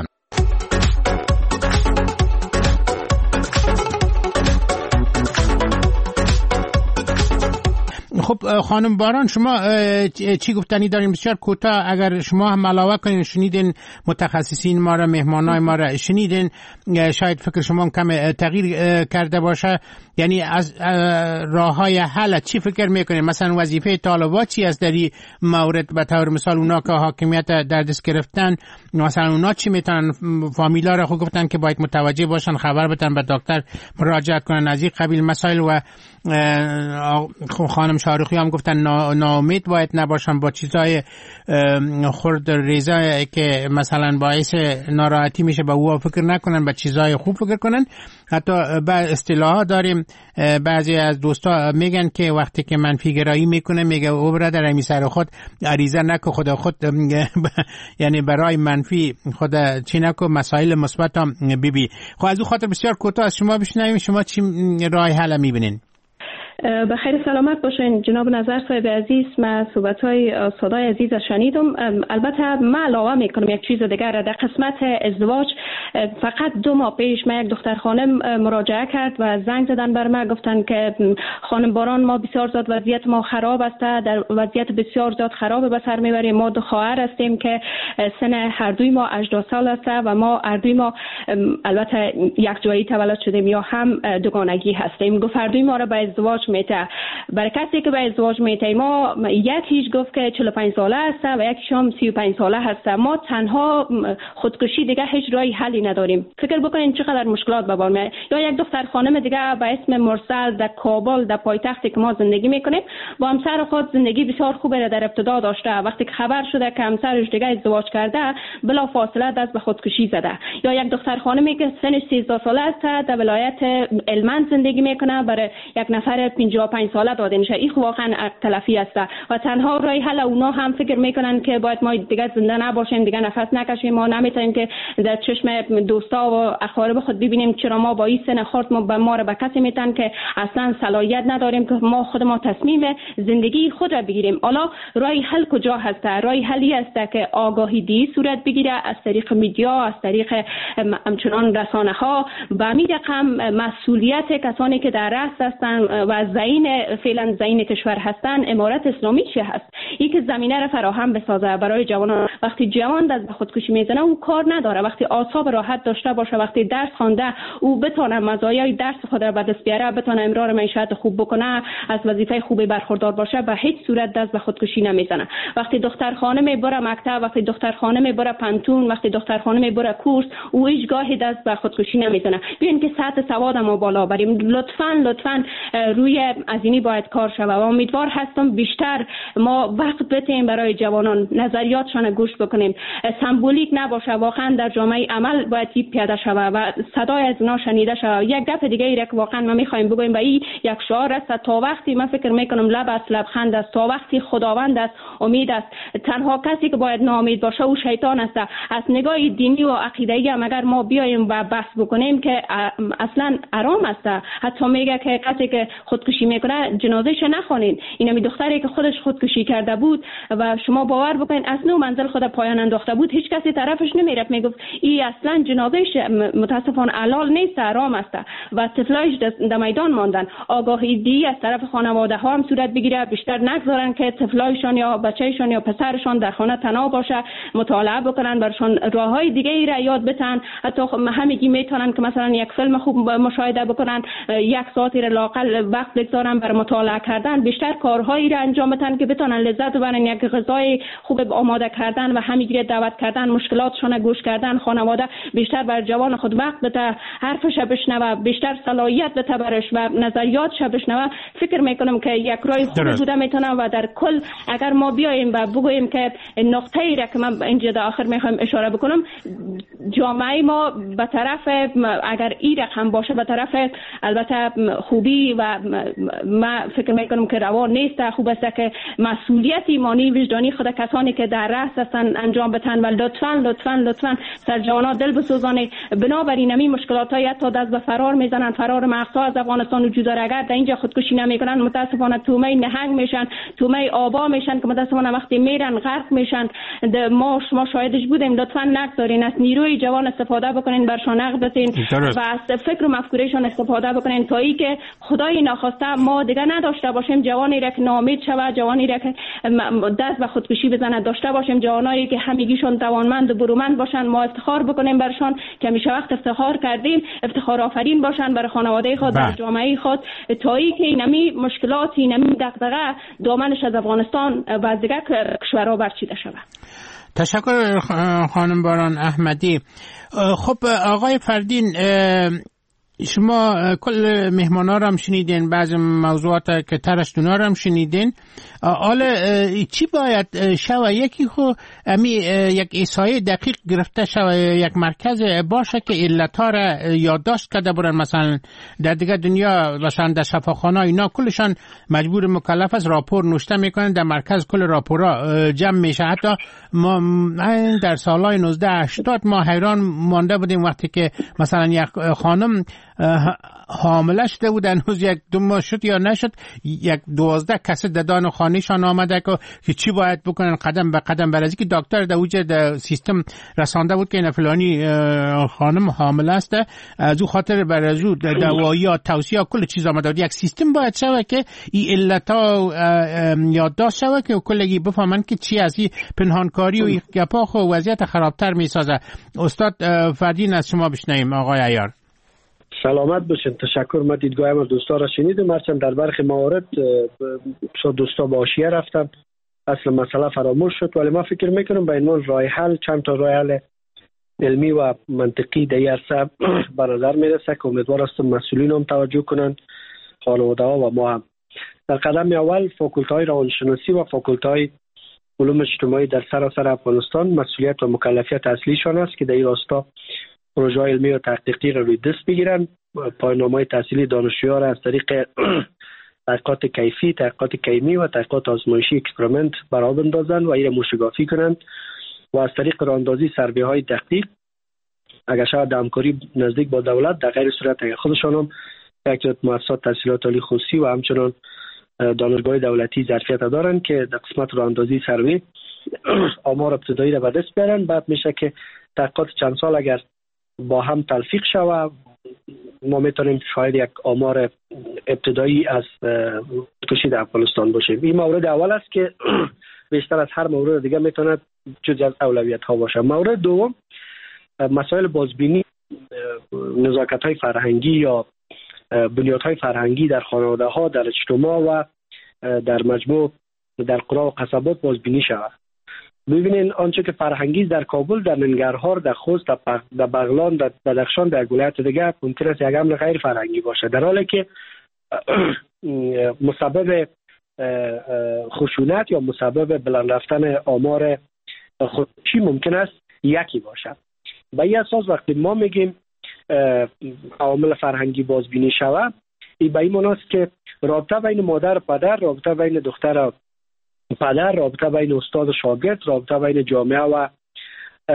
خب خانم باران، شما چی گفتنی دارین؟ بسیار کوتاه اگر شما هم علاوه کنین. شنیدین متخصصین ما را، مهمانای ما را شنیدین، شاید فکر شما کم تغییر کرده باشه. یعنی از راههای حل چی فکر میکنین؟ مثلا وظیفه طالبات چی است در این مورد؟ به طور مثال اونا که حاکمیت در دست گرفتن، مثلا اونا چی میتونن؟ فامیلا را خود گفتن که باید متوجه باشن، خبر بدن، به دکتر مراجعه کنن، از این قبیل مسائل. و خانم شارخی هم گفتن ناامید باید نباشن با چیزای خرد ریزه که مثلا باعث ناراحتی میشه، به او فکر نکنن، به چیزای خوب فکر کنن. حتی به اصطلاح داریم بعضی از دوستا میگن که وقتی که منفی گرایی میکنه میگه او برادر امی سر خود عریضه نکو، خود خود یعنی برای منفی خود چی نکو، مسائل مثبت هم ببی. خب از اون خاطر بسیار کوتاه از شما بشنویم، شما چی راه حل میبینین؟ بخیر سلامت باشین جناب نظر صاحب عزیز. من صحبت‌های استادای عزیز شنیدم. البته من علاوه میکنم یک چیز دیگر. در قسمت ازدواج فقط دو ماه پیش من یک دختر خانم مراجعه کرد و زنگ زدن بر من، گفتن که خانم باران ما بسیار زیاد وضعیت ما خراب است، در وضعیت بسیار زیاد خراب به سر میبریم. ما دو خواهر هستیم که سن هر دوی ما هجده سال است و ما هر دوی ما البته یک جایی تولد شدیم یا هم دوگانگی هستیم. گفت هر دوی ما را به ازدواج میته. برای کسی که به ازدواج میته، ما یکیش گفت که چهل و پنج ساله است و یکیش هم سی و پنج ساله هست. ما تنها خودکشی دیگه هیچ راهی حلی نداریم. فکر بکنین چقدر مشکلات به بار میاد. یا یک دختر خانم دیگه به اسم مرسل در کابل، در پایتختی که ما زندگی میکنیم، با همسر خود زندگی بسیار خوبه در ابتدا داشته. وقتی که خبر شده که همسرش دیگه ازدواج کرده، بلا فاصله دست به خودکشی زده. یا یک دختر خانمی که سن سیزده ساله است در ولایت هلمند زندگی میکنه، برای یک نفر پنجاه و پنج ساله داده میشه. این واقعا تلفی است و تنها راه حل اونا هم فکر میکنن که باید ما دیگه زنده نباشیم، دیگه نفس نکشیم، ما نمیتونیم که در چشم دوستا و اقارب خود ببینیم چرا ما با این سن خرد ما به ما را به کسی میتن که اصلا صلاحیت نداریم که ما خود ما تصمیم زندگی خود را بگیریم. حالا راه حل کجا هست؟ راه حلی است که آگاهی دی صورت بگیره از طریق میدیا، از طریق همچنان رسانه ها. به همین رقم مسئولیت کسانی که در رأس هستند و زعیم فعلا زعیم کشور هستند، امارت اسلامی چه هست؟ این که زمینه را فراهم بسازه برای جوانان. وقتی جوان دست به خودکشی میزنه او کار نداره، وقتی اعصاب راحت داشته باشه، وقتی درس خوانده او بتونه مزایای درس خود را به دست بیاره، بتونه امرار معیشت خوب بکنه، از وظیفه خوبی برخوردار باشه، به هیچ صورت دست به خودکشی نمیزنه. وقتی دختر خانم میبره مکتب، وقتی دختر خانم میبره پنتون، وقتی دختر خانم میبره کورس، او هیچ گاهی دست به خودکشی نمیزنه. ببین که سطح سواد ما بالا بریم. لطفاً لطفاً روی از اینی باید کار شود و امیدوار هستم بیشتر ما وقت بدیم برای جوانان، نظریاتشان گوش بکنیم، سمبولیک نباشه، واقعا در جامعه عمل باید پیاده شود و صدای از اونا شنیده شود. یک دفعه دیگه ای که واقعا ما میخوایم بگویم و این یک شعار است: تا وقتی من فکر میکنم لب است لبخند است، تا وقتی خداوند است امید است. تنها کسی که باید ناامید باشه او شیطان است. از نگاه دینی و عقیده‌ای هم اگر ما بیایم و بحث بکنیم که اصلا حرام است. حتی میگه که کسی که خود خودکشی میکنه جنازهش نخوانین. این می دختری که خودش خودکشی کرده بود و شما باور بکنین از نو منزل خود پایان انداخته بود، هیچ کسی طرفش نمیرفت، میگفت این اصلا جنازهش متاسفانه حلال نیست، حرام است و طفلایش در میدان ماندن. آگاهی دی از طرف خانواده ها هم صورت بگیره، بیشتر نگذارن که طفلایشان یا بچه‌شان یا پسرشان در خانه تنها باشه، مطالعه بکنن، برشان راههای دیگه ای را یاد بدن. حتی همگی میتونن که مثلا یک فیلم خوب مشاهده بکنن، یک ساعتی را لااقل وقت بگذارن بر مطالعه کردن، بیشتر کارهایی را انجام بدن که بتونن لذت ببرن، یک غذای خوب آماده کردن و همگی دعوت کردن، مشکلاتشان گوش کردن. خانواده بیشتر بر جوان خود وقت بده، حرفش بشنوه، بیشتر صلاحیت بده برش و نظریاتش بشنوه. فکر میکنم که یک راه خوب بوده میتونه. و در کل اگر ما بیایم و بگوییم که نقطه ای را که من اینجا در آخر میخوام اشاره بکنم، جامعه ما به طرف اگر این رقم باشه به طرف البته خوبی و ما فکر میکنم که روا نیست، خوب است که مسئولیت ایمانی وجدانی خود کسانی که در رأس هستن انجام بدن و لطفاً لطفاً لطفاً سرجوانا دل بسوزانه. بنابراین همین مشکلات های تا دست به فرار میزنن، فرار مغزها از افغانستان وجود داره. اگر در اینجا خودکشی نمیکنن متاسفانه تومه نهنگ میشن، تومه آبا میشن که متاسفانه وقتی میرن غرق میشن. ما شما شاهدش بودیم. لطفاً نگذارین از نیروی جوان استفاده بکنین، برشان عقد بدین و از فکر و مفکورشان استفاده بکنین تا ای که خدای ناخواسته ما دیگه نداشته باشیم جوانی را که ناامید شود، جوانی را که دست به خودکشی بزنه. داشته باشیم جوانایی که همگیشون توانمند و برومند باشن، ما افتخار بکنیم برشان که همیشه وقت افتخار کردیم، افتخار آفرین باشن برای خانواده خود، برای جامعه خود، تا ای که اینمی مشکلات، اینمی دغدغه دامنش از افغانستان و دیگر کشورها برچیده شود. تشکر خانم باران احمدی. خب آقای فردین، شما کل مهمانا رو هم شنیدین، بعضی موضوعات که ترشتونا رو هم شنیدین. حالا چی باید شوه؟ یکی خو امی یک احصایه دقیق گرفته شوه، یک مرکز باشه که علتها را یادداشت کرده برن. مثلا در دیگه دنیا مثلا در شفاخانه اینا کلشان مجبور مکلف است راپور نوشته میکنن، در مرکز کل راپورا جمع میشه. حتی ما در سالهای نوزده هشتاد ما حیران مانده بودیم وقتی که مثلا یک خانم حامله شده بود، هنوز یک دو ماه شد یا نشد، یک دوازده کسی ددان خانهشان آمده که چی باید بکنن قدم به قدم. برای که دکتر در اوج سیستم رسانده بود که این فلانی خانم حامله است، از او خاطر برای او دوایی یا توصیه کل چیز آمده بود. یک سیستم باید شوه که این علتا یادداشت شوه که کلگی بفهمن که چی از این پنهانکاری و این گپاخ و وضعیت خرابتر میسازه. استاد فردین از شما بشنویم. آقای عیار سلامت باشین. تشکر. من دیدگاه ما دوستا را شنیدم، هرچند در برخی موارد دوستا با حاشیه رفتن، اصل مسئله فراموش شد، ولی ما فکر میکنم به عنوان راه حل چند تا راه حل علمی و منطقی در این عرصه به نظر میرسه که امیدوار هستم مسئولین هم توجه کنند، خانواده ها و ما هم. در قدم اول فاکولته های روانشناسی و فاکولته های علوم اجتماعی در سراسر افغانستان مسئولیت و مکلفیت اصلیشان است که در این راستا پروژه علمی و تحقیقی را روی دست بگیرن، پایان‌نامه‌های تحصیلی دانشجویان را از طریق تحقیقات کیفی، تحقیقات کیمی و تحقیقات آزمایشی اکسپریمنت برآ بندازن و این را موشگافی کنند و از طریق راهاندازی سروی‌های دقیق اگر شاید همکاری نزدیک با دولت، در غیر صورت اگر خودشان هم یک مؤسسات تحصیلات عالی خصوصی و همچنان دانشگاه دولتی ظرفیت دارن که در قسمت راهاندازی سروی آمار ابتدایی را به دست بیارن. بعد میشه که تحقیقات چند سال اگر با هم تلفیق شود ما میتونیم شاید یک آمار ابتدایی از خودکشی در افغانستان باشه. این مورد اول است که بیشتر از هر مورد دیگه میتونه جزء از اولویت ها باشه. مورد دوم مسائل بازبینی، نزاکت های فرهنگی یا بنیادهای فرهنگی در خانواده ها، در اجتماع و در مجموع در قرا و قصبات بازبینی شود. ببینین آنچه که فرهنگی در کابل، در ننگرهار، در خوست، در بغلان، در بدخشان، در ولایت دیگه ممکن است یک امر غیر فرهنگی باشه، در حالی که مسبب خشونت یا مسبب بلند رفتن آمار خودکشی ممکن است یکی باشه. به این اساس وقتی ما میگیم عوامل فرهنگی بازبینی شود، این به این معنی است که رابطه بین مادر و پدر، رابطه بین دختر و پدر، رابطه بین استاد و شاگرد، رابطه بین جامعه و اه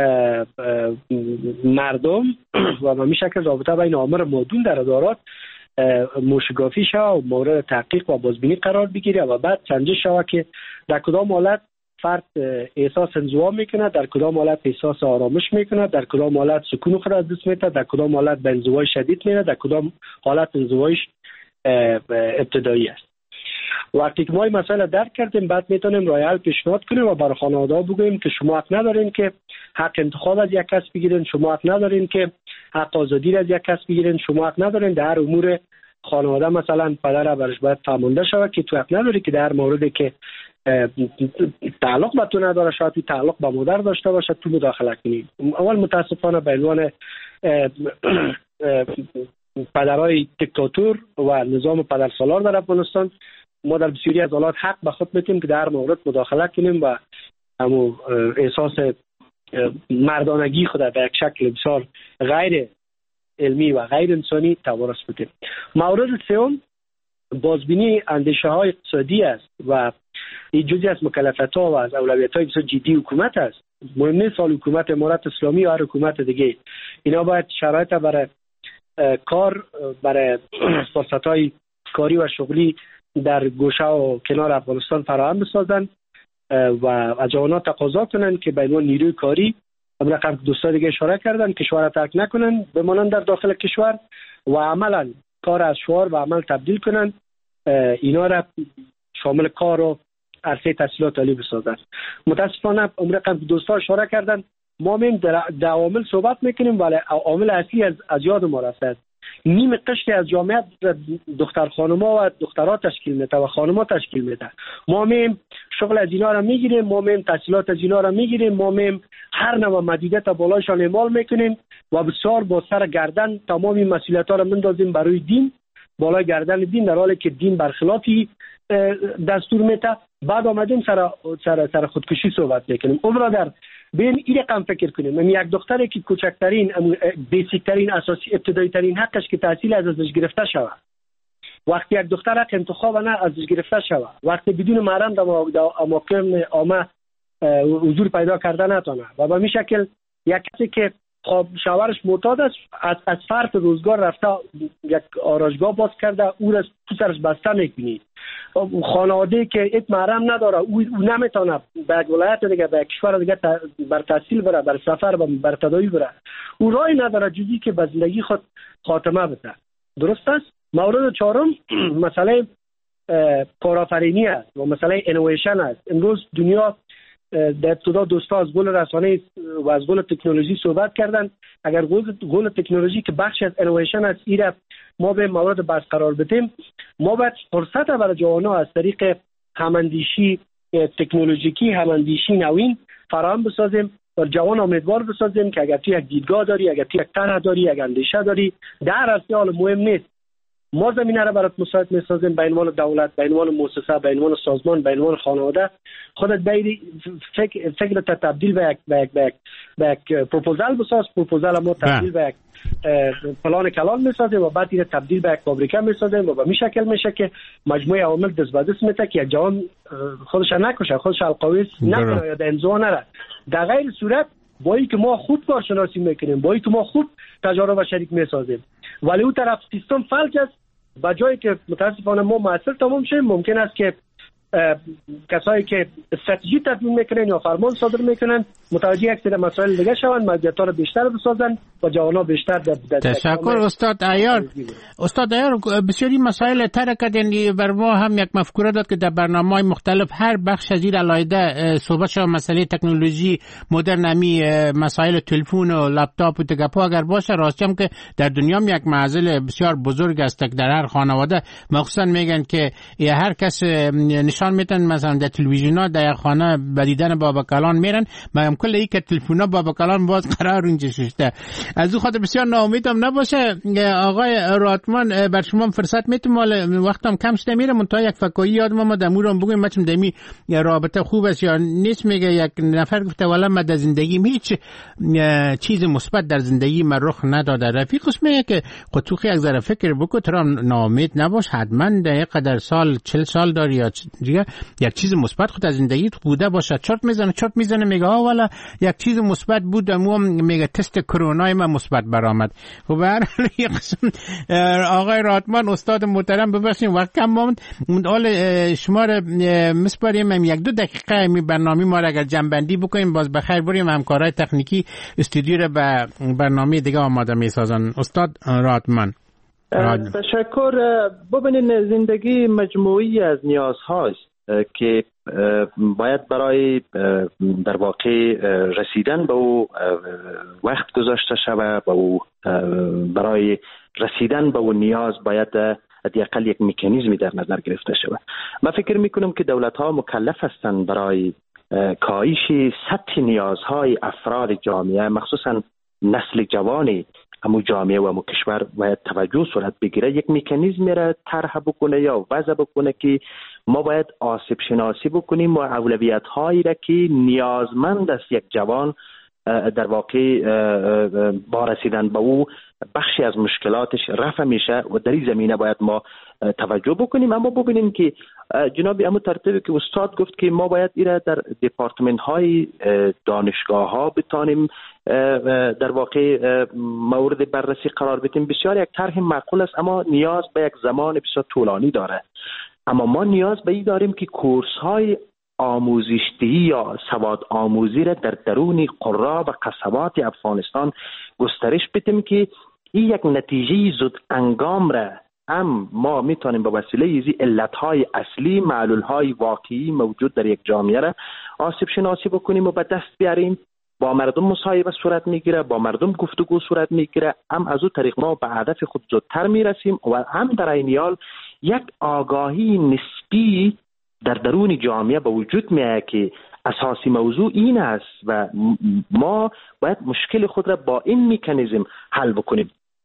اه مردم و به این شکل رابطه بین آمر مادون در ادارات موشگافی شود و مورد تحقیق و بازبینی قرار بگیره و بعد سنجش شود که در کدام حالت فرد احساس انزوا میکنه، در کدام حالت احساس آرامش میکنه، در کدام حالت سکون خود از دست میده، در کدام حالت به انزوای شدید میره، در کدام حالت انزوایش ابتدایی است. وقتی که ما این مسئله درک کردیم بعد میتونیم راه حل پیشنهاد کنیم و برای خانواده‌ها بگوییم که شما حق ندارین که حق انتخاب از یک کس بگیرین، شما حق ندارین که حق آزادی از یک کس بگیرین، شما حق ندارین در امور خانواده مثلا پدر برش باید فهمانده شود که تو حق نداری که در موردی که تعلق به تو نداره، شاید تو تعلق به مادر داشته باشه تو مداخله کنی. اول متاسفانه به عنوان پدرای دیکتاتور و نظام پدرسالار در افغانستان ما در بسیاری از حالات حق به خود میتیم که در مورد مداخله کنیم و همون احساس مردانگی خود به یک شکل بسیار غیر علمی و غیر انسانی توارث بدیم. مورد سوم بازبینی اندیشه های اقتصادی است و این جزئی از مکلفیت ها و از اولویت های بسیار جدی حکومت است. مهم نیست سال حکومت امارت اسلامی یا هر حکومت دیگه، اینا باید شرایط برای کار، برای فرصت های کاری و شغلی در گوشه و کنار افغانستان فراهم بسازن و از جوانان تقاضا کنن که به عنوان نیروی کاری همون رقم دوستا دیگه اشاره کردن کشور را ترک نکنن، بمانن در داخل کشور و عملا کار از شعار و عمل تبدیل کنن، اینا را شامل کار و عرصه تحصیلات عالی بسازن. متاسفانه همون رقم دوستا اشاره کردن ما میم در عوامل صحبت میکنیم ولی عامل اصلی از از یاد ما رسید. نیم قشری از جامعه دختر خانما و دخترها تشکیل میده و خانما تشکیل میده. ما میم شغل از اینا را میگیریم، ما میم تحصیلات از اینا را میگیریم، ما میم هر نوع مدیریت بالایشان اعمال میکنیم و بسیار با سر گردن تمام این مسئولیت‌ها را مندازیم برای دین، بالای گردن دین، در حالی که دین برخلافی دستور میده. بعد آمدیم سر سر سر خودکشی صحبت میکنیم. عمر در بین این رقم فکر کنیم، من یک دختری که کوچکترین بیسیک ترین اساسی ابتدایی ترین حقش که تحصیل از ازش گرفته شود، وقتی یک دختر حق انتخاب نه ازش گرفته شود، وقتی بدون محرم در اماکن عامه حضور پیدا کرده نتونه و به این شکل یک کسی که خب شوهرش معتاد است از از فرط روزگار رفته یک آرایشگاه باز کرده، او را تو سرش بسته میکنی. خانواده که ایت محرم نداره، او, او نمیتونه به یک ولایت دیگه به یک کشور دیگه بر تحصیل بره، بر سفر بر تداوی بره، او راهی نداره جزی که به زندگی خود خاتمه بده. درست است؟ مورد چهارم مسئله کارآفرینی است و مسئله انوویشن است. امروز دنیا در ابتدا دوستا از گل رسانه و از گل تکنولوژی صحبت کردن. اگر گل, گل تکنولوژی که بخش از انوویشن است ایره ما به مورد بحث قرار بدیم، ما باید فرصت برای جوانان از طریق هماندیشی تکنولوژیکی، هماندیشی نوین فراهم بسازیم و جوان امیدوار بسازیم که اگر تو یک دیدگاه داری، اگر تو یک طرح داری، یک اندیشه داری، در اصل حال مهم نیست، ما زمینه را برات مساعد می‌سازیم به عنوان دولت، به عنوان مؤسسه، به عنوان سازمان، به عنوان خانواده. خودت بیری فکر فکرت تبدیل به یک به یک به یک, به یک پروپوزال بساز، پروپوزال ما تبدیل به یک پلان کلان می‌سازیم و بعد این تبدیل به یک فابریکه می‌سازیم و به این شکل میشه که مجموعه عوامل دست به دست میده که یک جوان خودش نکشه، خودش القویس نکنه یا انزوا نره. در غیر صورت با اینکه ما خوب کارشناسی میکنیم، با اینکه ما خوب تجارب و شریک میسازیم، ولی اون طرف سیستم فلج است، با جایی که متاسفانه ما موثر تمام شیم ممکن است که کسایی که استراتژی تدوین میکنن یا فرمان صادر میکنن متوجه یک سری مسائل دیگه شوند، مدیریت‌ها رو بیشتر بسازن و جوانان بیشتر در تشکر استاد عیار. استاد عیار بسیاری مسائل طرح کردن، بر ما هم یک مفکوره داد که در برنامه‌های مختلف هر بخش از این علایده صحبت شد. مسئله تکنولوژی مدرنمی، مسائل تلفن و لپتاپ و تگپا اگر باشه، راستیم که در دنیا هم یک معضل بسیار بزرگ است در هر خانواده. مخصوصا میگن که هر کس نشان میدن مثلا در تلویزیونا در خانه به دیدن بابا کلان میرن، مگم کل ای که تلفونا بابا کلان باز قرار اونجا ششته. از او خاطر بسیار ناامیدم نباشه. آقای راتمان بر شما فرصت میتونم، وقتم کم شده میره، منتها یک فکایی یادم ما دمورم بگویم بچم دمی رابطه خوب است یا نیست. میگه یک نفر گفته والا من در زندگیم هیچ چیز مثبت در زندگی من رخ نداده. رفیقش میگه که خودتو یک ذره فکر بکن، تو ناامید نباش، حتما در قدر سال چهل سال داری یا دیگه یک چیز مثبت خود از زندگی بوده باشه. چرت میزنه چرت میزنه میگه ها والا یک چیز مثبت بود، مو میگه تست کرونا ما مثبت برآمد. خب هر یک قسم آقای رادمان استاد محترم ببخشید وقت کم ماند، حال شما رو مسپاریم یک دو دقیقه می برنامه ما را اگر جنبندی بکنیم باز بخیر بریم. همکارای تکنیکی استودیو رو به برنامه دیگه آماده می سازن. استاد رادمان تشکر. ببینید زندگی مجموعی از نیازهاست که باید برای در واقع رسیدن به او وقت گذاشته شود، به او برای رسیدن به او نیاز باید حداقل یک مکانیزمی در نظر گرفته شود. من فکر میکنم که دولت ها مکلف هستند برای کاهش سطح نیازهای افراد جامعه، مخصوصا نسل جوانی همو جامعه و همو کشور باید توجه صورت بگیره، یک مکانیزمی را طرح بکنه یا وضع بکنه که ما باید آسیب شناسی بکنیم و اولویت هایی را که نیازمند است یک جوان در واقع با رسیدن به او بخشی از مشکلاتش رفع میشه و در این زمینه باید ما توجه بکنیم. اما ببینیم که جناب امو ترتیبی که استاد گفت که ما باید ایره در دپارتمنت های دانشگاه ها بتانیم در واقع مورد بررسی قرار بدیم، بسیار یک طرح معقول است، اما نیاز به یک زمان بسیار طولانی داره. اما ما نیاز به این داریم که کورس های آموزش‌دهی یا سواد آموزی را در درون قرا و قصبات افغانستان گسترش بدیم که این یک نتیجه زود انگام را هم ما میتونیم به وسیله ایزی علتهای اصلی، معلولهای واقعی موجود در یک جامعه را آسیب شناسی بکنیم و به دست بیاریم. با مردم مصاحبه صورت میگیره، با مردم گفتگو صورت میگیره، هم از او طریق ما به هدف خود زودتر میرسیم و هم در این حال یک آگاهی نسبی در درون جامعه به وجود میاد که اساسی موضوع این است و ما باید مشکل خود را با این مکانیزم حل بکنیم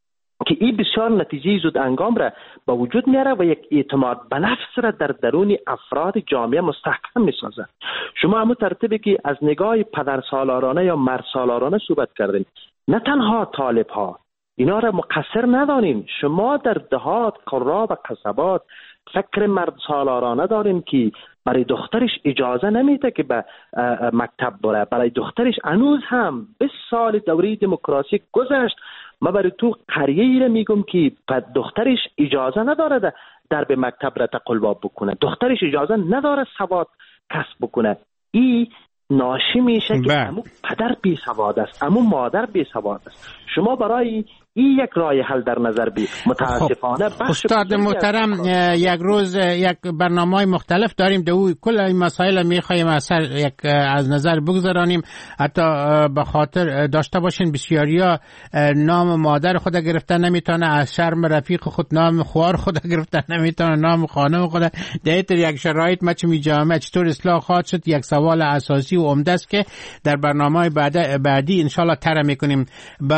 که این بسیار نتیجه زود انگام را به وجود میاره و یک اعتماد به نفس را در درون افراد جامعه مستحکم میسازه. شما همون ترتیبی که از نگاه پدرسالارانه یا مردسالارانه صحبت کردین، نه تنها طالب ها اینا را مقصر ندانین. شما در دهات، قرا و قصبات فکر مرد سالارانه داریم که برای دخترش اجازه نمیده که به مکتب بره، برای دخترش هنوز هم بیست سال دوره دموکراسی گذشت. ما برای تو قریه را میگم که دخترش اجازه نداره در به مکتب را تقلباب بکنه، دخترش اجازه نداره سواد کسب بکنه. این ناشی میشه که همون پدر بی سواد است، همون مادر بی سواد است. شما برای این یک راه حل در نظر بی متاسفانه خب. استاد محترم یک روز یک برنامه‌های مختلف داریم در او کل این مسائل میخوایم از یک از نظر بگذارانیم، حتی به خاطر داشته باشین بسیاریا نام مادر خود گرفتن نمیتونه، از شرم رفیق خود نام خوار خود گرفتن نمیتونه، نام خانم خود. در یک شرایط ما چه می جامعه چطور اصلاح خواهد شد یک سوال اساسی و عمده است که در برنامه‌های بعد بعدی ان شاء الله طرح میکنیم.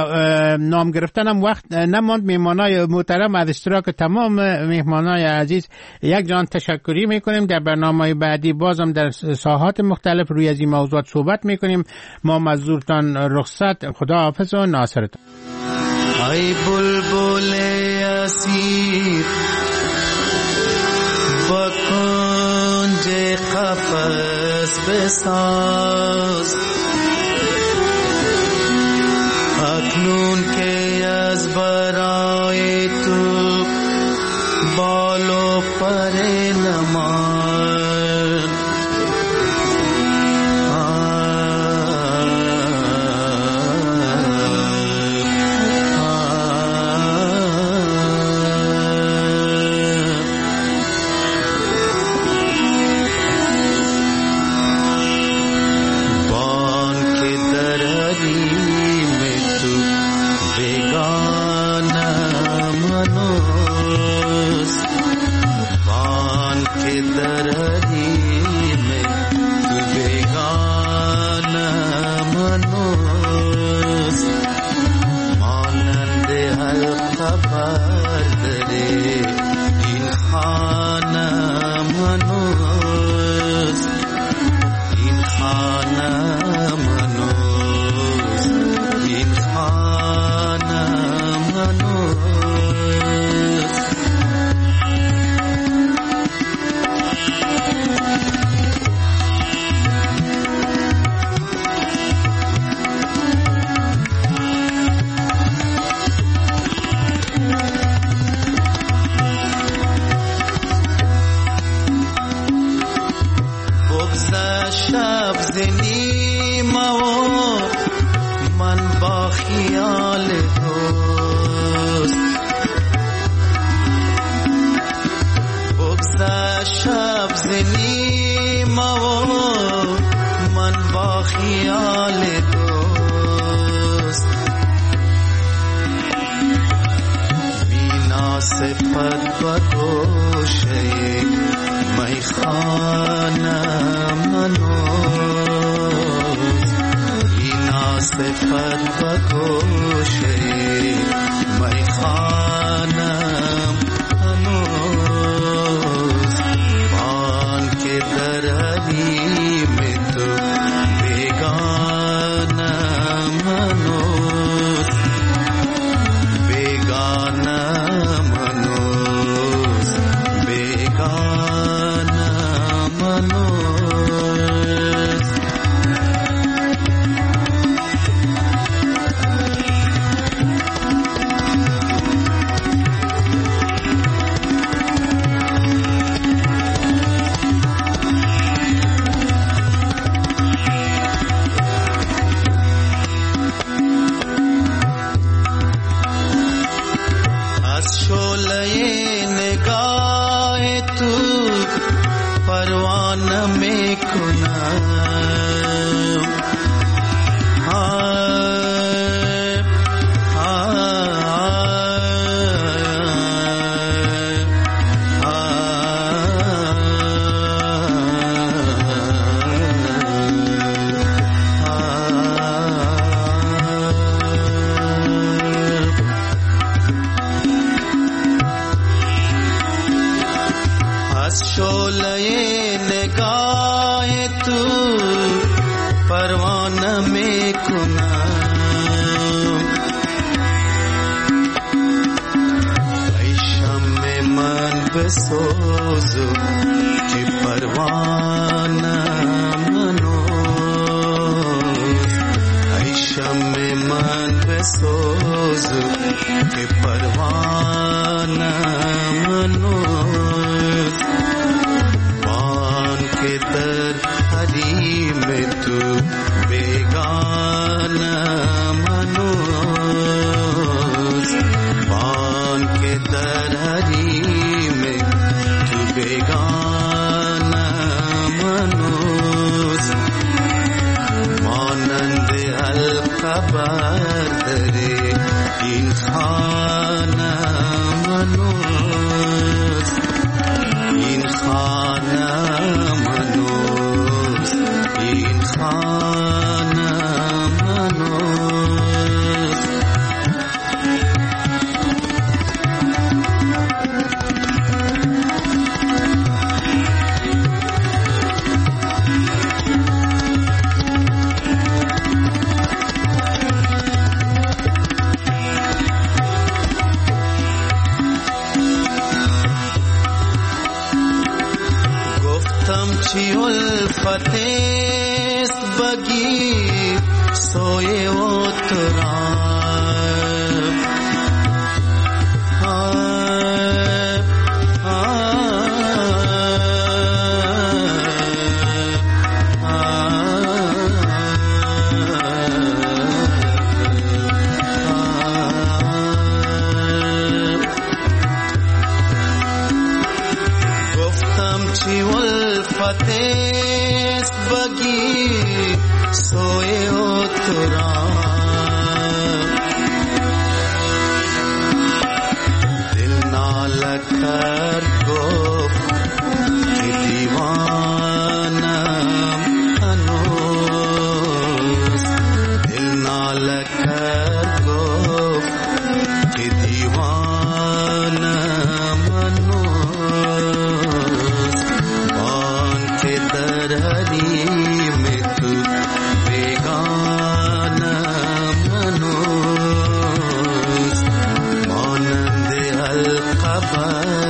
نام گرفتن هم وقت نماند. میهمانای محترم از اشتراک تمام میهمانای عزیز یک جان تشکری میکنیم. در برنامه بعدی بازم در ساحات مختلف روی از این موضوعات صحبت میکنیم. ما مزدورتان رخصت، خدا حافظ و ناصرتان. ای بلبل اسیر با کنج قفس بساز، اکنون که از برای تو بال و پر نمان، صفت بگوشه میخانه منوز اینا صفت بگوشه میخانه منوز بان که در حریم تو بیگانه منوز بیگانه منوز بیگانه منوز سوزو کی پروانه منوز ای شمع من بسوزو کی پروانه منوز بان که در حریم تو بیگانه منوز بان که در حریم بیگانه منوز مانند القبر دری این خانه منوز این خانه منوز این خانه منوز چی الفت است بگی سوی اتراب گفتم چی الفت است بگی سوی اتراب دل ناله کرد گفت که دیوانم هنوز دل ناله کرد گفت که دیوانم هنوز بان که در حریم تو بیگانه منوز مانند القبر